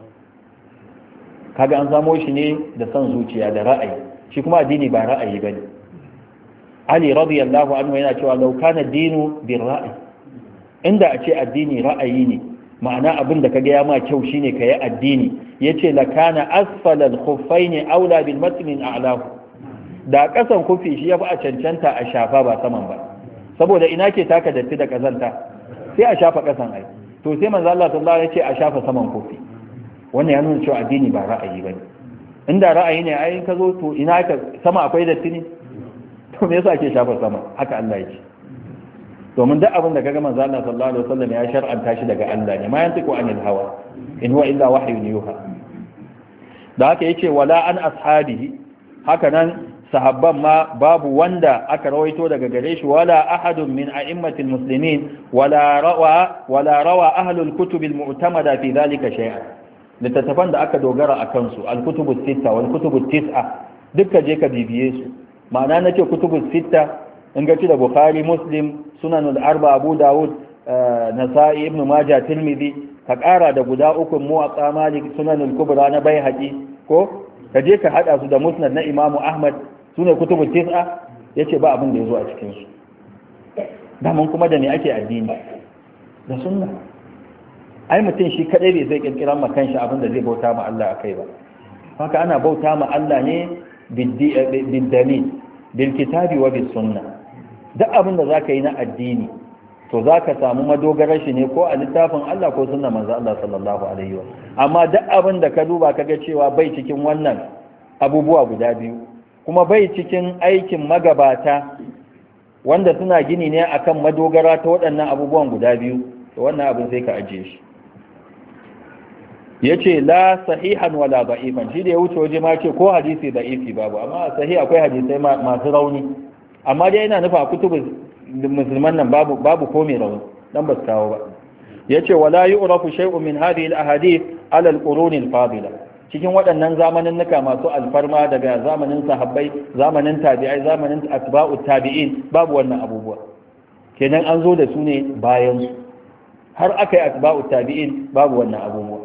kaga an samo shi ne da son zuciya da ra'ayi, shi kuma addini ba ra'ayi bane. Ali radiyallahu anhu yana cewa law kana dinu bir ra'yi, inda a ce addini ra'ayi ne, ma'ana abin da kaga ya ma kyau shine kayi addini, yace la kana asfalal khuffaini aula bil matnin a'lahu, da kasan kufi shi yafi a cancanta a shafa ba saman ba, saboda ina ke taka datti da kazanta, sai a shafa kasan ai. to sai manzo Allah sallallahu alaihi wasallam ya ce a shafa saman kufi. wannan ya nuna cewa addini ba ra'ayi bane. inda ra'ayi ne ai ka zo to ina ka sama akwai datti ne, to me yasa ake shafa sama? haka Allah ya ce. domin duk abin da kaga manzo Allah sallallahu alaihi wasallam ya shar'anta shi daga Allah ne ma yantiqu anil hawa in huwa illa wahyun yuha. da haka yace wala an ashabihi, haka nan sahabban ma babu wanda aka rawaito daga gare shi wala ahadun min a'immatil muslimin wala rawa wala rawa ahlul kutub al mu'tamada fi dhalika shay'an. littattafan da aka dogara akan su al kutubus sitta wal kutubut tis'a dukka je ka bibiye su. ma'ana nake kutubus sitta in ga ci da bukhari, muslim, sunanul arba, abu dawud, nasa'i, ibn majah, tirmidhi, ka kara da guda uku muwatta malik, sunanul kubra na baihaqi, ko ka je ka hada su da musnad na imamu ahmad, sune kutubut tis'a. yace ba abin da yazo a cikin su. daman kuma da ne ake addini da sunna. ai mutum shi kadai bai zai kirkira ma kanshi abin da zai bauta ma Allah akai ba. haka ana bauta ma Allah ne bid-dalil bil kitabi wa bis sunna. duk abin da zaka yi na addini to zaka samu madogarar shi ne ko a littafin Allah ko sunnar manzo Allah sallallahu alaihi wa. amma duk abin da ka duba kaga cewa bai cikin wannan abubuwa guda biyu, kuma bai cikin aikin magabata wanda suna gini ne akan madogara ta waɗannan abubuwan guda biyu, to wannan abin sai ka ajiye shi. yace la sahihan wala da'ifan, shi da ya wuce waje ma ce ko hadisi da'ifi babu, amma sahih akwai hadisai masu rauni, amma dai yana nufa kutubu musulman nan babu babu ko mai rauni dan ba su kawo ba. yace wala yu'rafu shay'un min hadhihi al-ahadith ala al-qurun al-fadila, cikin waɗannan zamanin nuka masu alfarma daga zamanin sahabbai, zamanin tabi'ai, zamanin atba'ut tabi'in, babu wannan abubuwa. kenan an zo da su ne bayan su, har aka yi atba'ut tabi'in babu wannan abubuwa.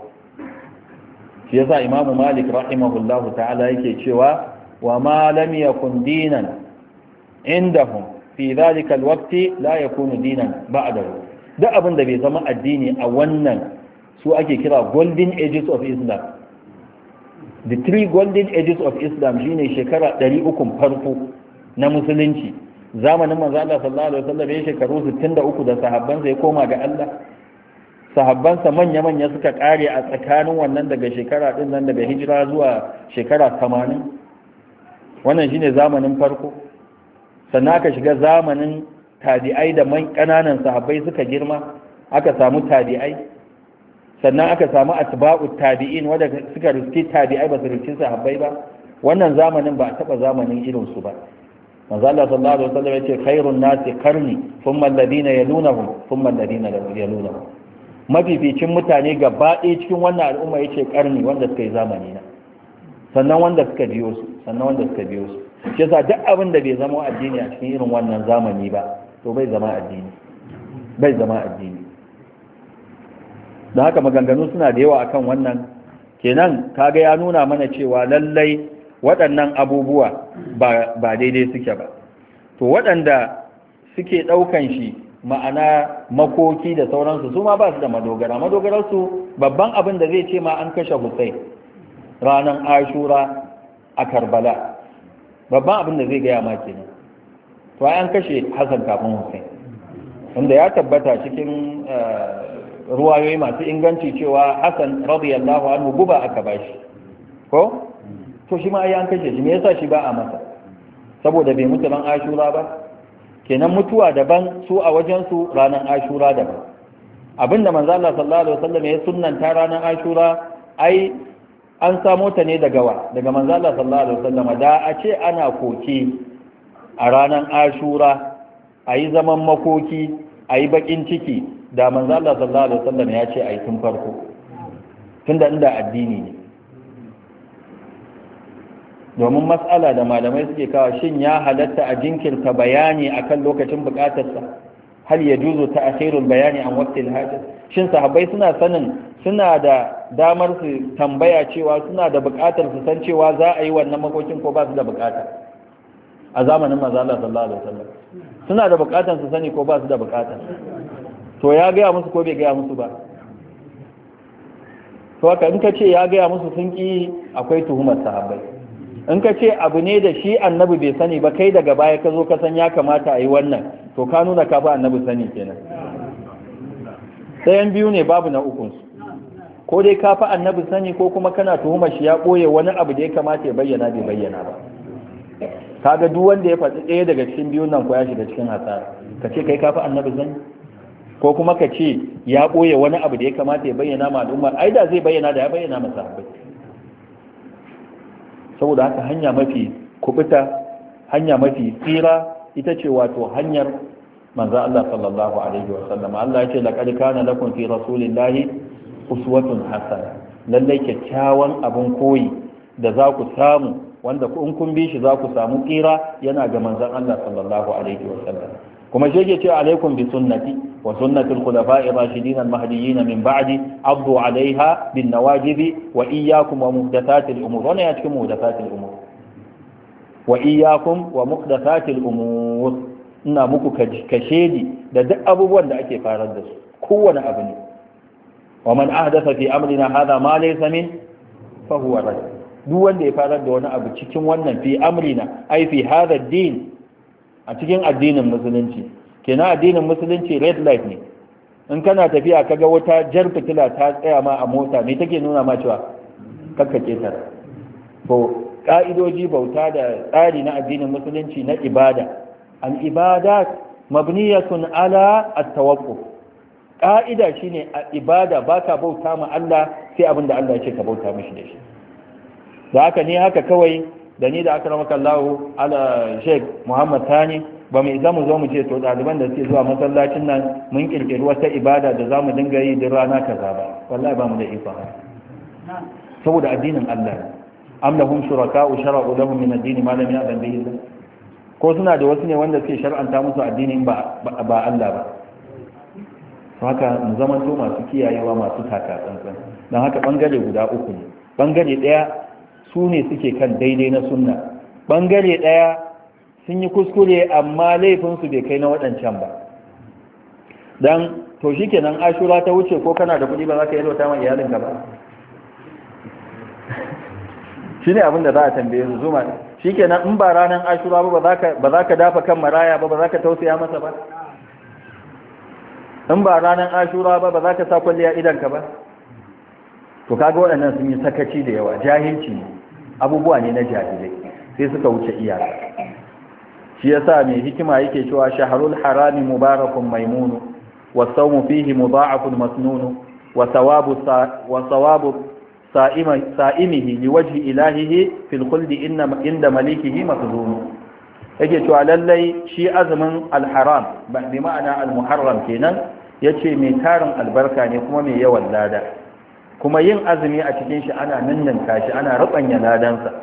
shi yasa imamu malik rahimahullahu ta'ala yake cewa wa ma lam yakun dinan indahum fi dhalika alwaqti la yakunu dinan ba'dahu. duk abin da bai zama addini a wannan su ake kira golden ages of Islam. the three golden ages of Islam shine shekara ɗari uku farko na musulunci. zamanin manzo Allah sallallahu alaihi wasallam ya shekaru sittin da uku da sahabbansa ya koma ga Allah. sahabbansa manya-manya suka kare a tsakanin wannan daga shekara din nan daga hijira zuwa shekara tamanin. wannan shine zamanin farko. sannan aka shiga zamanin tabi'ai da man kananan sahabbai suka girma, aka samu tabi'ai, sannan aka samu atba'ut tabi'in wanda suka riski tabi'ai ba su riski sahabbai ba. wannan zamanin ba a taba zamanin irin su ba. manzo Allah sallallahu alaihi wasallam yace khairun nasi qarni thumma alladhina yalunahum thumma alladhina yalunahum. mafificin mutane gaba ɗaya cikin wannan al'umma yace karni wanda suka yi zamani na, sannan wanda suka biyo su, sannan wanda suka biyo su. shi yasa duk abin da bai zama addini a cikin irin wannan zamani ba to bai zama addini, bai zama addini. don haka maganganu suna da yawa akan wannan. kenan kaga ya nuna mana cewa lallai waɗannan abubuwa ba ba daidai suke ba. to waɗanda suke ɗaukan shi ma'ana makoki da sauransu su ma ba su da madogara. madogararsu babban abin da zai ce ma an kashe Hussein ranar Ashura a Karbala, babban abin da zai gaya ma kenan. to an kashe Hassan kafin Hussein, wanda ya tabbata cikin ruwayoyi masu inganci cewa Hassan radiyallahu anhu guba aka bashi, ko to shi ma ai an kashe shi. me yasa shi ba a masa? saboda bai mutu ran Ashura ba. kenan mutuwa daban su a wajen su, ranar Ashura daban. abinda manzo Allah sallallahu alaihi wasallam ya sunnanta ranar Ashura ai an samo ta ne daga wa daga manzo Allah sallallahu alaihi wasallam. da a ce ana koki a ranar Ashura, ayi zaman makoki, ayi bakin ciki, da manzo Allah sallallahu alaihi wasallam ya ce ayi tun farko, tunda inda addini ne. domin mas'ala da malamai suke kawo, shin ya halatta a jinkirta bayani akan lokacin bukatarsa? hal yajuzu ta'khirul bayani an waqtil hajat? shin sahabbai suna sanin, suna da damar su tambaya cewa suna da bukatar su san cewa za a yi wannan makokin ko ba su da bukata? a zamanin manzo Allah sallallahu alaihi wasallam suna da bukatar su sani ko ba su da bukata? to ya gaya musu ko bai gaya musu ba? to haka in ka ce ya gaya musu sun ki, akwai tuhumar sahabbai. in ka ce abu ne da shi annabi bai sani ba, kai daga baya ka zo ka san ya kamata a yi wannan, to ka nuna ka ba annabi sani kenan. ɗayan biyu ne, babu na ukunsu. ko dai ka fa annabi sani, ko kuma kana tuhumar shi ya ɓoye wani abu da ya kamata ya bayyana bai bayyana ba. kaga duk wanda ya faɗi ɗaya daga cikin biyun nan ko ya shiga cikin hasara ka ce kai kafi annabi zan ko kuma ka ce ya ɓoye wani abu da ya kamata ya bayyana ma al'umma ai da zai bayyana da ya bayyana masa sahabbai. Saboda haka hanya mafi kubuta hanya mafi tsira ita ce wato hanyar manzo Allah sallallahu alaihi wa sallam. Allah ya ce laqad kana lakum fi rasulillahi uswatun hasana, lalle kyakkyawan abun koyi da za ku samu wanda in kun bi shi za ku samu tsira yana ga manzon Allah sallallahu alaihi wa sallam. kuma shi yake cewa alaikum bi sunnati wa sunnati al-khulafa'i ar-rashidin al-mahdiyyin min ba'di abdu 'alayha bin nawajib wa iyyakum wa muhdathati al-umur. Wannan ya cikin muhdathati al-umur. Wa iyyakum wa muhdathati al-umur, ina muku kashedi da duk abubuwan da ake farar da su, kowane abu ne. Wa man ahdatha fi amrina hadha ma laysa min fa huwa rad. Duk wanda ya farar da wani abu cikin wannan fi amrina ai fi hadha ad-din, a cikin addinin musulunci, kenan addinin musulunci red light ne. In kana tafiya kaga wata jar fitila ta tsaya ma a mota, me take nuna ma cewa kakkake ta. To ka'idoji bauta da tsari na addinin musulunci na ibada, al ibadat mabniyatun ala at-tawakkuf. Ka'ida shine a ibada baka bauta ma Allah sai abinda Allah ya ce ka bauta mishi da shi. Da haka ne haka kawai da ni da akramaka Allah ala Sheikh Muhammad Sani ba mu isa mu zo mu ce to ɗaliban da suke zuwa masallacin nan mun kirkiri wata ibada da za mu dinga yi duk rana kaza ba. Wallahi ba mu da ikon haka, saboda addinin Allah ne. Am lahum shuraka'u shara'u lahum min ad-din ma lam ya'zan bihi, ko suna da wasu ne wanda suke shar'anta musu addinin ba ba Allah ba. To haka mu zaman to masu kiyayewa, masu taka tsantsan. Dan haka bangare guda uku ne. Bangare daya su ne suke kan daidai na sunna, bangare daya sun yi kuskure amma laifinsu bai kai na waɗancan ba. Dan to shikenan Ashura ta wuce ko kana da kuɗi ba za ka yi lota ma iyalinka ba. Shi ne abin da za a tambaye su zuma. Shikenan in ba ranar Ashura ba ba za ka dafa kan maraya ba, ba za ka tausaya masa ba. In ba ranar Ashura ba ba za ka sa kwalliya idanka ba. To kaga waɗannan sun yi sakaci da yawa, jahilci ne, abubuwa ne na jahilai sai suka wuce iyaka. Shi yasa mai hikima yake cewa shahrul harami mubarakun maimunu wa sawmu fihi mudha'afun masnunu wa thawabu wa thawabu sa'imihi liwajhi ilahihi fil khuldi inna inda malikihi mafzun. Yake cewa lallai shi azumin al-haram bi ma'ana al-muharram kenan, yace mai tarin albarka ne kuma mai yawan lada, kuma yin azumi a cikin shi ana ninninka shi, ana rubanya ladansa.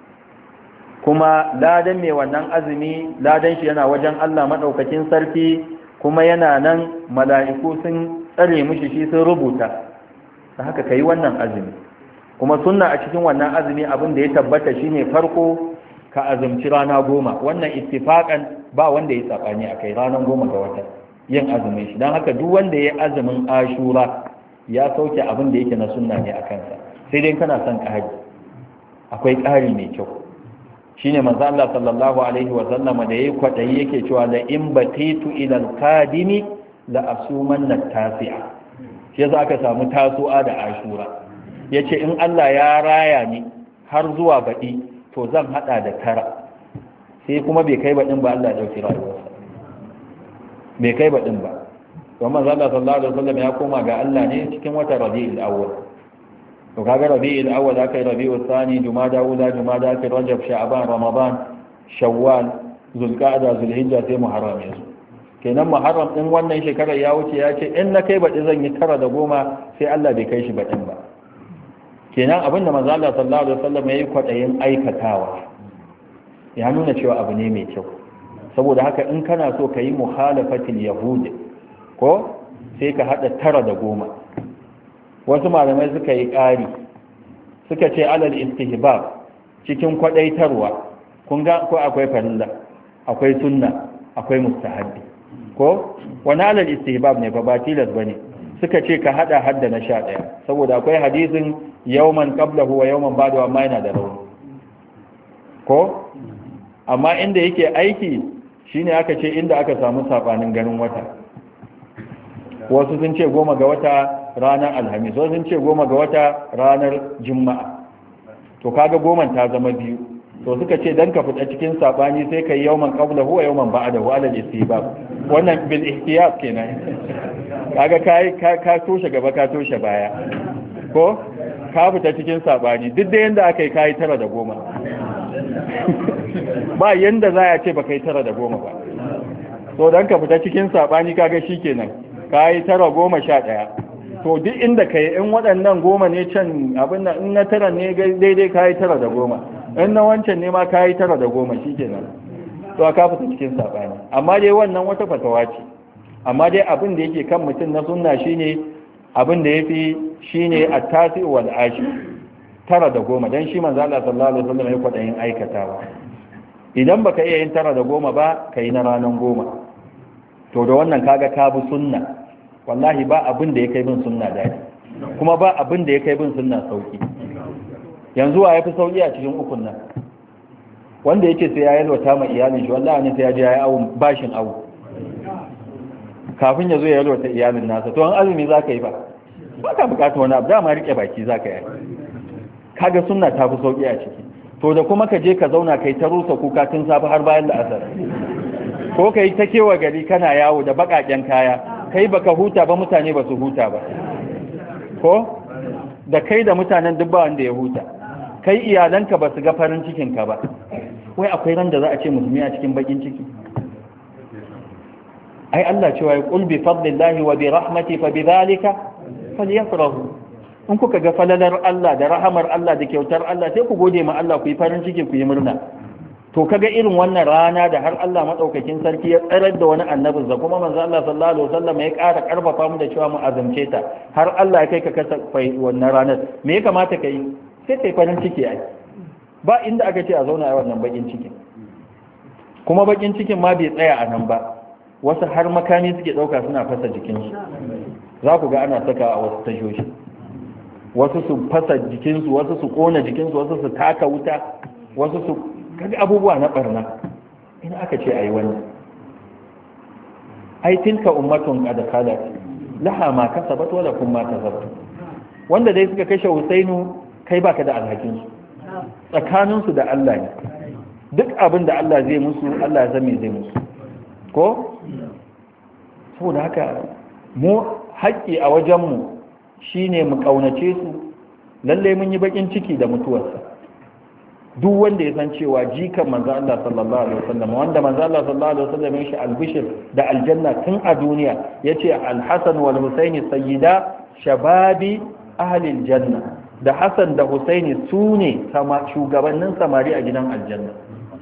Kuma ladan mai wannan azumi, ladan shi yana wajen Allah madaukakin sarki, kuma yana nan mala'iku sun tsare mishi shi, sun rubuta. Da haka kai wannan azumi. Kuma sunna a cikin wannan azumi abin da ya tabbata shine farko ka azumci rana goma. Wannan ittifaqan ba wanda ya tsakani akai, ranar goma ga wata yin azumin shi. Dan haka duk wanda ya azumin Ashura ya sauke abin da yake na sunna ne a kansa, sai dai kana son ƙari, akwai ƙari mai kyau. Shine manzo Allah sallallahu alaihi wa sallam da yayi kwadayi yake cewa la in batitu ila al-qadimi la asumanna tasi'a. Shi yasa aka samu tasu'a da Ashura. Yace in Allah ya raya ni har zuwa baɗi to zan hada da tara. Sai kuma bai kai baɗin ba, Allah ya dauki rayuwarsa. Bai kai baɗin ba. Kuma Allah sallallahu alaihi wasallam ya koma ga Allah ne cikin wata Rabiul Awwal. To kaga Rabiul Awwal aka yi Rabiul Thani, Jumada Ula, Jumada Akhir, Rajab, Sha'ban, Ramadan, Shawwal, Zulqa'da, Zulhijja sai Muharram yanzu. Kenan Muharram din wannan shekarar ya wuce, ya ce in na kai baɗi zan yi tara da goma, sai Allah bai kai shi baɗin ba. Kenan abinda manzo Allah sallallahu alaihi wasallam ya yi kwadayin aikatawa ya nuna cewa abu ne mai kyau. Saboda haka in kana so ka yi muhalafatil yahudi ko sai ka hada tara da goma. Wasu malamai suka yi ƙari, suka ce alal istihbab, cikin kwadaitarwa. Kun ga ko akwai farilla, akwai sunna, akwai mustahabbi ko wani alal istihbab ne ba ba tilas bane. Suka ce ka hada hadda na sha ɗaya, saboda akwai hadisin yawman qablahu wa yawman ba'dahu, amma yana da rauni ko. Amma inda yake aiki shine aka ce inda aka samu sabanin ganin wata. Wasu sun ce goma ga wata ranar Alhamis, wasu sun ce goma ga wata ranar Juma'a. To kaga goman ta zama biyu, to suka ce dan ka fita cikin sabani sai kai yawman qablahu wa yawman ba'dahu ala al-istibab wannan bil ihtiyat kenan kaga kai ka toshe gaba ka toshe baya ko ka fita cikin sabani duk da yanda aka yi kai tara da goma ba yanda za a ce ba kai tara da goma ba to dan ka fita cikin sabani kaga shikenan kai tara goma sha daya to duk inda kai in waɗannan goma ne can abin nan in na tara ne daidai kai tara da goma in na wancan ne ma kai tara da goma shikenan to ka fita cikin sabani amma dai wannan wata fatawa ce amma dai abin da yake kan mutum na sunna shine abin da yafi shine at-tasi wal ashir tara da goma dan shi manzo Allah sallallahu alaihi wasallam ya kwada yin aikatawa idan baka iya yin tara da goma ba kai na ranan goma to da wannan kaga ka bi sunna wallahi ba abin da ya kai bin sunna dadi kuma ba abin da ya kai bin sunna sauki yanzu wa yafi sauki a cikin ukun nan wanda yake sai ya yalwata ma iyalin shi wallahi ne sai ya je ya yi awun bashin awu kafin ya zo ya yalwata iyalin nasa to an azumi zaka yi ba ba ka bukata wani abu dama rike baki zaka yi kaga sunna ta fi sauki a ciki to da kuma ka je ka zauna kai ta rusa kuka tun safi har bayan da asar ko kai ta kewa gari kana yawo da bakaken kaya kai baka huta ba mutane ba su huta ba ko da kai da mutanen duk ba wanda ya huta kai iyalanka ba su ga farin cikin ka ba wai akwai ran da za a ce musulmi a cikin bakin ciki ai Allah cewa ya qul bi fadlillahi wa bi rahmati fa bidhalika falyafrahu in kuka ga falalar Allah da rahamar Allah da kyautar Allah sai ku gode ma Allah ku yi farin ciki ku yi murna to kaga irin wannan rana da har Allah madaukakin sarki ya tsarar da wani annabin sa kuma manzo Allah sallallahu alaihi wasallam ya ƙara karfafa mu da cewa mu azumce ta har Allah ya kai ka kasa wannan ranar me ya kamata kai sai kai farin ciki ai ba inda aka ce a zauna a wannan bakin cikin kuma bakin cikin ma bai tsaya a nan ba wasu har makami suke dauka suna fasa jikinsu za ku ga ana saka a wasu tashoshi wasu su fasa jikinsu wasu su kona jikinsu wasu su taka wuta wasu su kaga abubuwa na barna ina aka ce ayi wannan ai tilka ummatun qad khalat laha ma kasabat wa lakum ma kasabtum wanda dai suka kashe Husainu kai baka da alhakin su tsakanin su da Allah ne duk abin da Allah zai musu Allah ya san me zai musu ko saboda haka mu haƙƙi a wajen mu shine mu kaunace su lalle mun yi bakin ciki da mutuwarsa duk wanda ya san cewa jikan manzo Allah sallallahu alaihi wasallam wanda manzo Allah sallallahu alaihi wasallam ya shi albishir da aljanna tun a duniya yace al-Hasan wal Husaini sayyida shababi ahli aljanna da Hasan da Husaini sune sama shugabannin samari a gidan aljanna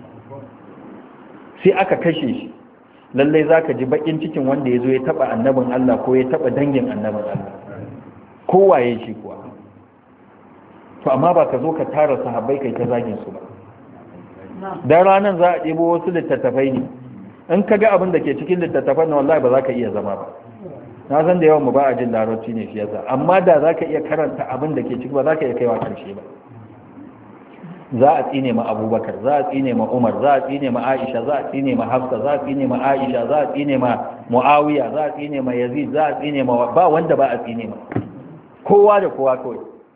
sai aka kashe shi lalle zaka ji bakin cikin wanda yazo ya taba annabin Allah ko ya taba dangin annabin Allah kowaye shi kuwa to amma ba ka zo ka tara sahabbai kai ta zagin su ba dan ranan za a ɗebo wasu littattafai ne in ka ga abin da ke cikin littattafan na wallahi ba za ka iya zama ba na san da yawan mu ba a jin larabci ne shi yasa amma da za ka iya karanta abin da ke ciki ba za ka iya kaiwa karshe ba za a tsine ma abubakar za a tsine ma umar za a tsine ma aisha za a tsine ma hafsa za a tsine ma aisha za a tsine ma muawiya za a tsine ma yazid za a tsine ma ba wanda ba a tsine ma kowa da kowa kawai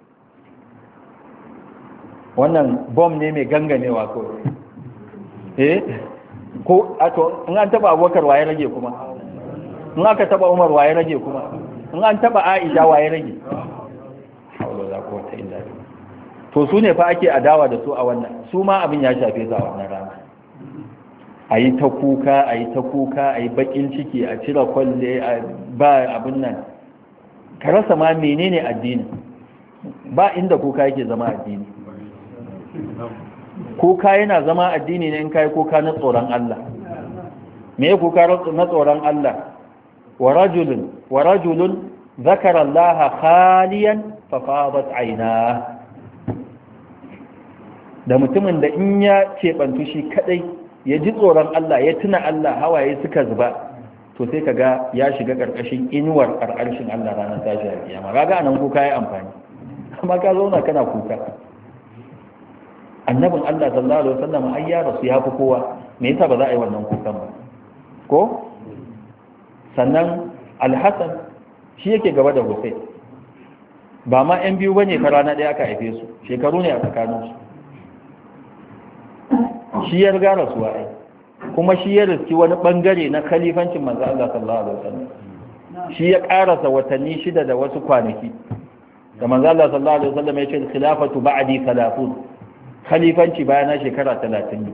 wannan bom ne mai ganganewa ko eh ko ato in an taba abubakar waye rage kuma in aka taba umar waye rage kuma in an taba aisha waye rage haula la quwwata illa billah to su ne fa ake adawa da su a wannan su ma abin ya shafe su a wannan rana ayi ta kuka ayi ta kuka ayi bakin ciki a cire kwalle ba abin nan ka rasa ma menene addini ba inda kuka yake zama addini kuka yana zama addini ne in kai kuka na tsoron Allah me ya kuka na tsoron Allah wa rajulun wa rajulun zakara Allah khaliyan fa fadat ayna da mutumin da in ya cebantu shi kadai ya ji tsoron Allah ya tuna Allah hawaye suka zuba to sai kaga ya shiga karkashin inuwar karkashin Allah ranar tashi a kiyama kaga anan kuka yayi amfani amma ka zauna kana kuka annabin Allah sallallahu alaihi wasallam ai ya rasu ya fi kowa me yasa ba za a yi wannan kukan ba ko sannan al-Hasan shi yake gaba da Hussein ba ma yan biyu bane ta rana ɗaya aka haife su shekaru ne a tsakanin su shi ya riga rasuwa ai kuma shi ya riski wani bangare na khalifancin manzo Allah sallallahu alaihi wasallam shi ya karasa watanni shida da wasu kwanaki da manzo Allah sallallahu alaihi wasallam ya ce khilafatu ba'di thalathun khalifanci bayana shekara talatin ne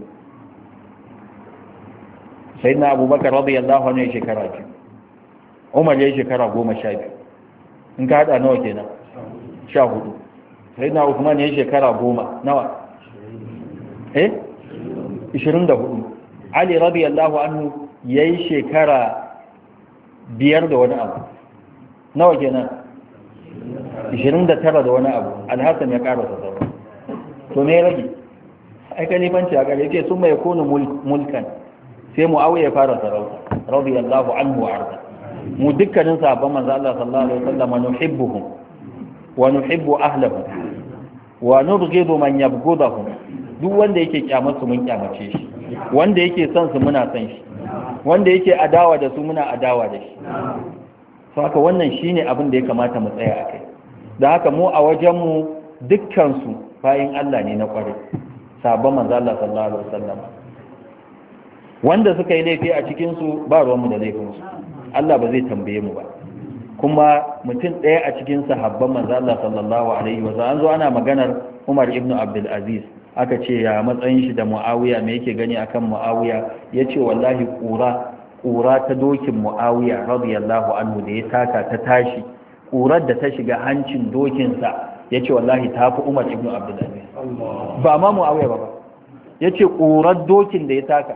sayyidina Abubakar radiyallahu anhu ya shekara biyu Umar ya shekara goma sha biyu in ka hada nawa kenan sha hudu sayyidina Uthman ya shekara goma nawa eh ishirin da hudu Ali radiyallahu anhu yayi shekara biyar da wani abu nawa kenan ishirin da tara da wani abu Al-Hasan ya karasa sauran to me rage ai kalifanci a gare yake sun mai kunu mulkan sai Muawiya ya fara sarauta radiyallahu anhu wa arda mu dukkanin sahabban manzo Allah sallallahu alaihi wasallam nuhibbuhum wa nuhibbu ahlahum wa nubghidu man yabghudahum duk wanda yake kyamar su mun kyamace shi wanda yake son su muna son shi wanda yake adawa da su muna adawa da shi so haka wannan shine abin da ya kamata mu tsaya akai da haka mu a wajen mu dukkan su bayin Allah ne na kware sabon manzo Allah sallallahu alaihi wasallam wanda suka yi laifi a cikin su ba ruwan mu da laifin su Allah ba zai tambaye mu ba kuma mutum ɗaya a cikin sahabban manzo Allah sallallahu alaihi wasallam an zo ana maganar Umar ibn Abdul Aziz aka ce ya matsayin shi da Muawiya me yake gani akan Muawiya yace wallahi kura kura ta dokin Muawiya radiyallahu anhu da ya taka ta tashi kurar da ta shiga hancin dokin sa yace wallahi tafi Umar ibn Abdul Aziz ba ma Muawiya ba yace kurar dokin da ya taka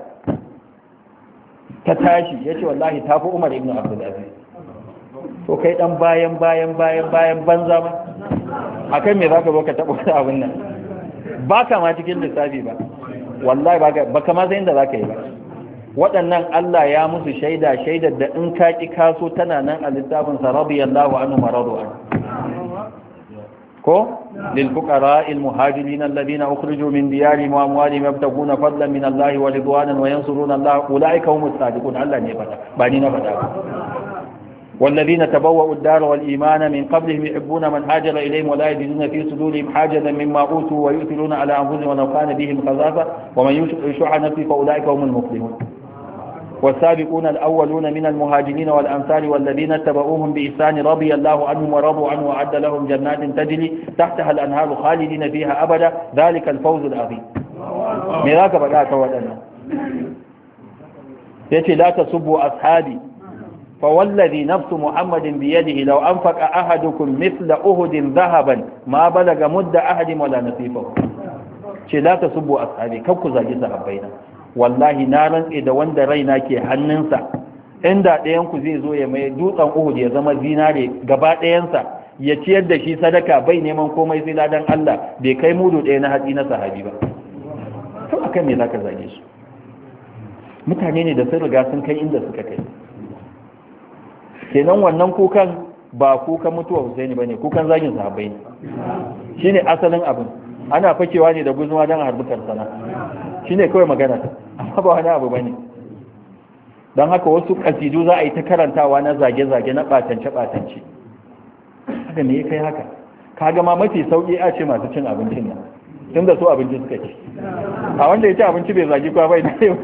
ta tashi yace wallahi tafi Umar ibn Abdul Aziz to kai dan bayan bayan bayan bayan banza ma akan me zaka zo ka tabo abin nan ba ka ma cikin lissafi ba wallahi ba ka ma sai inda za ka yi ba waɗannan Allah ya musu shaida shaidar da in ka ƙi kaso tana nan a littafinsa radiyallahu anhu maradu an ko lil fuqara al muhajirin alladhina ukhriju min diyarihim wa amwalihim yabtaguna fadlan min Allah wa ridwanan wa yansuruna Allah ulaika humus sadiqun Allah ne fada ba ni na fada ba والذين تبوأوا الدار والإيمان من قبلهم يحبون من هاجر إليهم ولا يجدون في صدورهم حاجة مما أوتوا ويؤثرون على أنفسهم ولو كان بهم خصاصة ومن يشح نفسه فأولئك هم المفلحون والسابقون الأولون من المهاجرين والأنصار والذين اتبعوهم بإحسان رضي الله عنهم ورضوا عنه وأعد لهم جنات تجري تحتها الأنهار خالدين فيها أبدا ذلك الفوز العظيم ميراك بقى كودنا يتي لا تسبوا أصحابي فوالذي نفس محمد بيده لو أنفق أحدكم مثل أهد ذهبا ما بلغ مد أحد ولا نصيفه ce la ta subu ashabi kan ku zagi sahabbaina wallahi na rantse da wanda raina ke hannunsa inda ɗayan ku zai zo ya mai dutsen Uhud ya zama zinare gaba ɗayansa ya ciyar da shi sadaka bai neman komai sai ladan Allah bai kai mudu ɗaya na hatsi na sahabi ba to akan me zaka zage su mutane ne da sun riga sun kai inda suka kai kenan wannan kukan ba kukan mutuwa Husaini bane kukan zagin sahabbai ne shine asalin abin ana fakewa ne da guzuma don harbukar sana shine kawai magana amma ba wani abu bane don haka wasu kasidu za a yi ta karantawa na zage-zage na batance-batance haka ne ya kai haka kaga ma mafi sauki a ce masu cin abincin nan tun da su abinci suka ci a wanda ya ci abinci bai zagi kwa bai da yau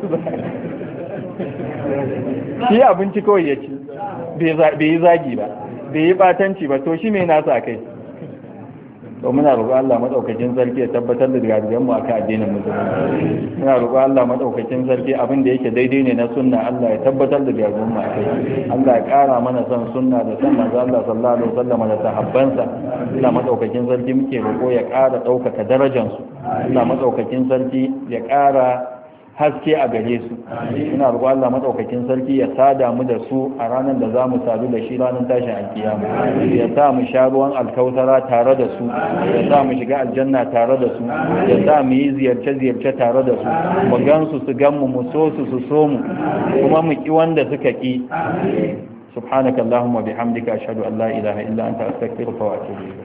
shi abinci kawai ya ci bai yi zagi ba bai yi batanci ba to shi mai nasa kai to muna roƙo Allah madaukakin sarki ya tabbatar da rigadigan mu akan addinin musulunci muna roƙo Allah madaukakin sarki abin da yake daidai ne na sunna Allah ya tabbatar da rigadigan mu akai Allah ya ƙara mana son sunna da son manzo Allah sallallahu alaihi wasallam da sahabbansa Allah madaukakin sarki muke roƙo ya ƙara ɗaukaka darajar su Allah madaukakin sarki ya ƙara haske a gare su ina roƙo Allah madaukakin sarki ya sada mu da su a ranar da zamu sadu da shi ranar tashin alkiyama ya sa mu sha ruwan alkautara tare da su ya sa mu shiga aljanna tare da su ya sa mu yi ziyarce ziyarce tare da su mu gan su su gan mu mu so su su so mu kuma mu ki wanda suka ki سبحانك اللهم وبحمدك أشهد أن لا إله إلا أنت أستغفرك وأتوب إليك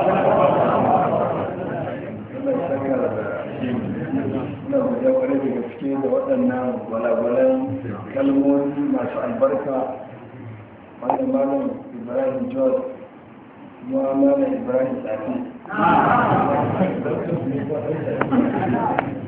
na wajen kwarai da gaske da waɗannan gwalagwalan kalmomi masu albarka wanda malam Ibrahim George kuma malam Ibrahim Tsafi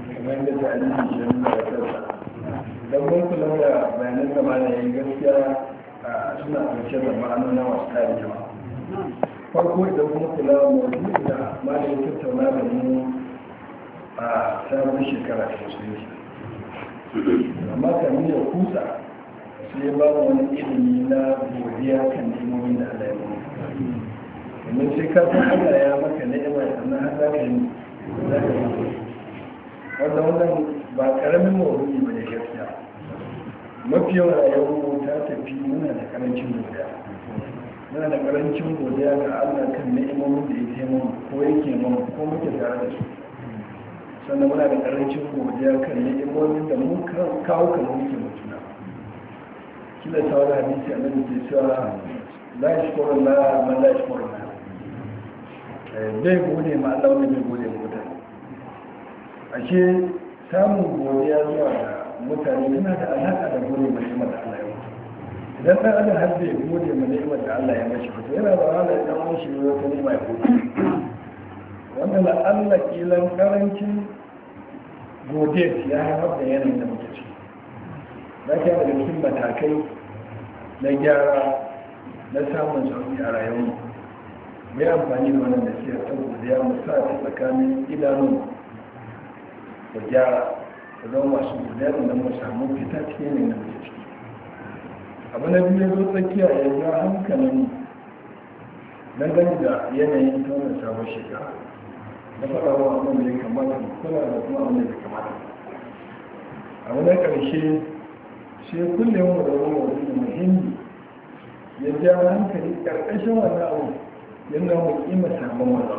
dinga ta alihi shi da kansa don mun kula da bayanan da mana yayi gaskiya suna ɗauke da ma'anona masu kare jama'a farko idan kuma kula mawuzi da malamin tattauna da mu a sabon shekara ta musulunci amma kamin ya kusa sai ba mu wani ilimi na godiya kan nemomin da Allah ya mu domin sai ka san Allah ya maka ni'ima sannan har za ka yi za ka yi wanda wannan ba karamin mawuzi ba ne gaskiya mafi yawan rayuwar ta tafi muna da karancin godiya muna da karancin godiya ga Allah kan ni'imomin da yake mun ko yake mun ko muke tare da su sannan muna da karancin godiya kan ni'imomin da mun kawo kan muke mutuna kila sauran hadisi annabi ke cewa la yashkuru la man la yashkuru la bai gode ma Allah wanda bai gode ma mutane ashe samun godiya zuwa ga mutane suna da alaƙa da gode ma ni'imar da Allah ya mutu idan ɗan adam har bai gode ma ni'imar da Allah ya mashi fito yana da wahala idan wani shi wata ni'ima ya gode wanda la Allah kilan karancin godiya ya haifar da yanayin da muke ciki za ka da cikin matakai na gyara na samun sauki a rayuwar mai amfani da wannan da siya ta godiya mu sa ta tsakanin idanun da gyara da zama masu godiya da mu samu fita cikin yanayin da muke ciki abu na biyu ya zo tsakiya ya ja hankalin dangane da yanayin ta wannan sabon shekara na faɗa wa abin da ya kamata kula da kuma abin da ya kamata abu na ƙarshe sai kulle mu da wani wasu muhimmi ya ja hankali ƙarƙashin wannan abu yadda mu kima sabon wanda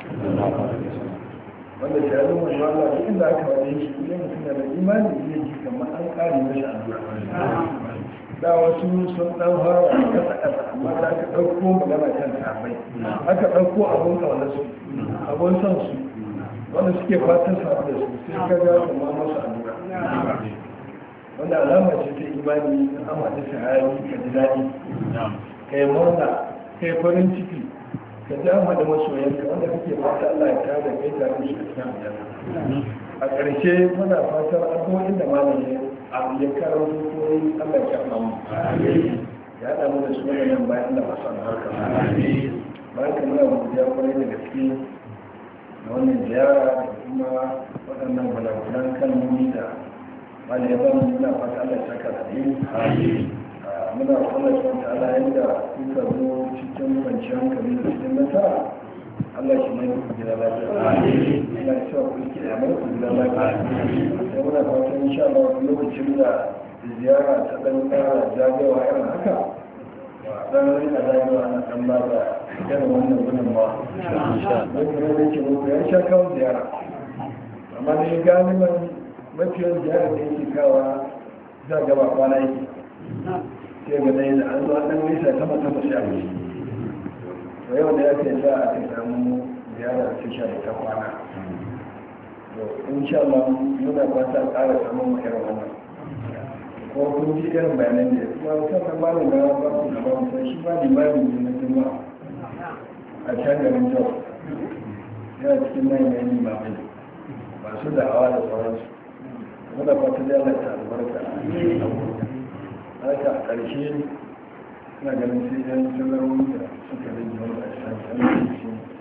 wanda shahararun wanda Allah duk inda aka wajen shi idan mutum da imani zai ji kamar an ƙari mashi allura da wasu sun ɗan fara kasa kasa amma da aka ɗauko magana kan sabai aka ɗauko abin kaunarsu abin son su wanda suke fatan samu da su sai ka ga kuma masu allura wanda alama ce ta imani na amata shahari ka ji daɗi ka yi murna ka yi farin ciki ka ji amma da masoyanka wanda kake fata Allah ya tada kai tare da shi a cikin aljanna a ƙarshe muna fatar abubuwan da malaye a ya karanto koyi Allah ya karɓa mu ya haɗa mu da su wannan bayan da masu albarka bayan ka muna godiya kwarai da gaske da wannan ziyara da kuma waɗannan balagunan kalmomi da malaye ba mu muna fata Allah ya saka da ni muna kwallo shi ta ala yadda kuka zo cikin kwanciyar hankali da cikin nasara Allah shi mai ku gida lafiya Allah ya cewa ku ke da mai ku gida lafiya sai muna fatan insha Allah lokacin da ziyara ta dan ƙara zagayewa irin haka dan rika zagayewa na dan ba da irin wannan gudun ba don kuma da ke muku ya sha kawo ziyara amma da ya galiban mafiyar ziyara da yake kawa za gaba kwana yake sai ga dai da an zo an nisa sama sama sha ne to yau da ya ce za a kai samu ziyara ta sha ta kwana to insha Allah muna fata ƙara samun mu irin wannan ko kun ji irin bayanan da kuma sannan ba mu ga ba ku gaba mu shi ba limamin ne na juma'a a can garin Jos yana cikin manyan limamai masu da'awa da sauransu muna fata da Allah ta albarka haka a ƙarshe na ganin sai yan sanarwar da suka rage wani a shafi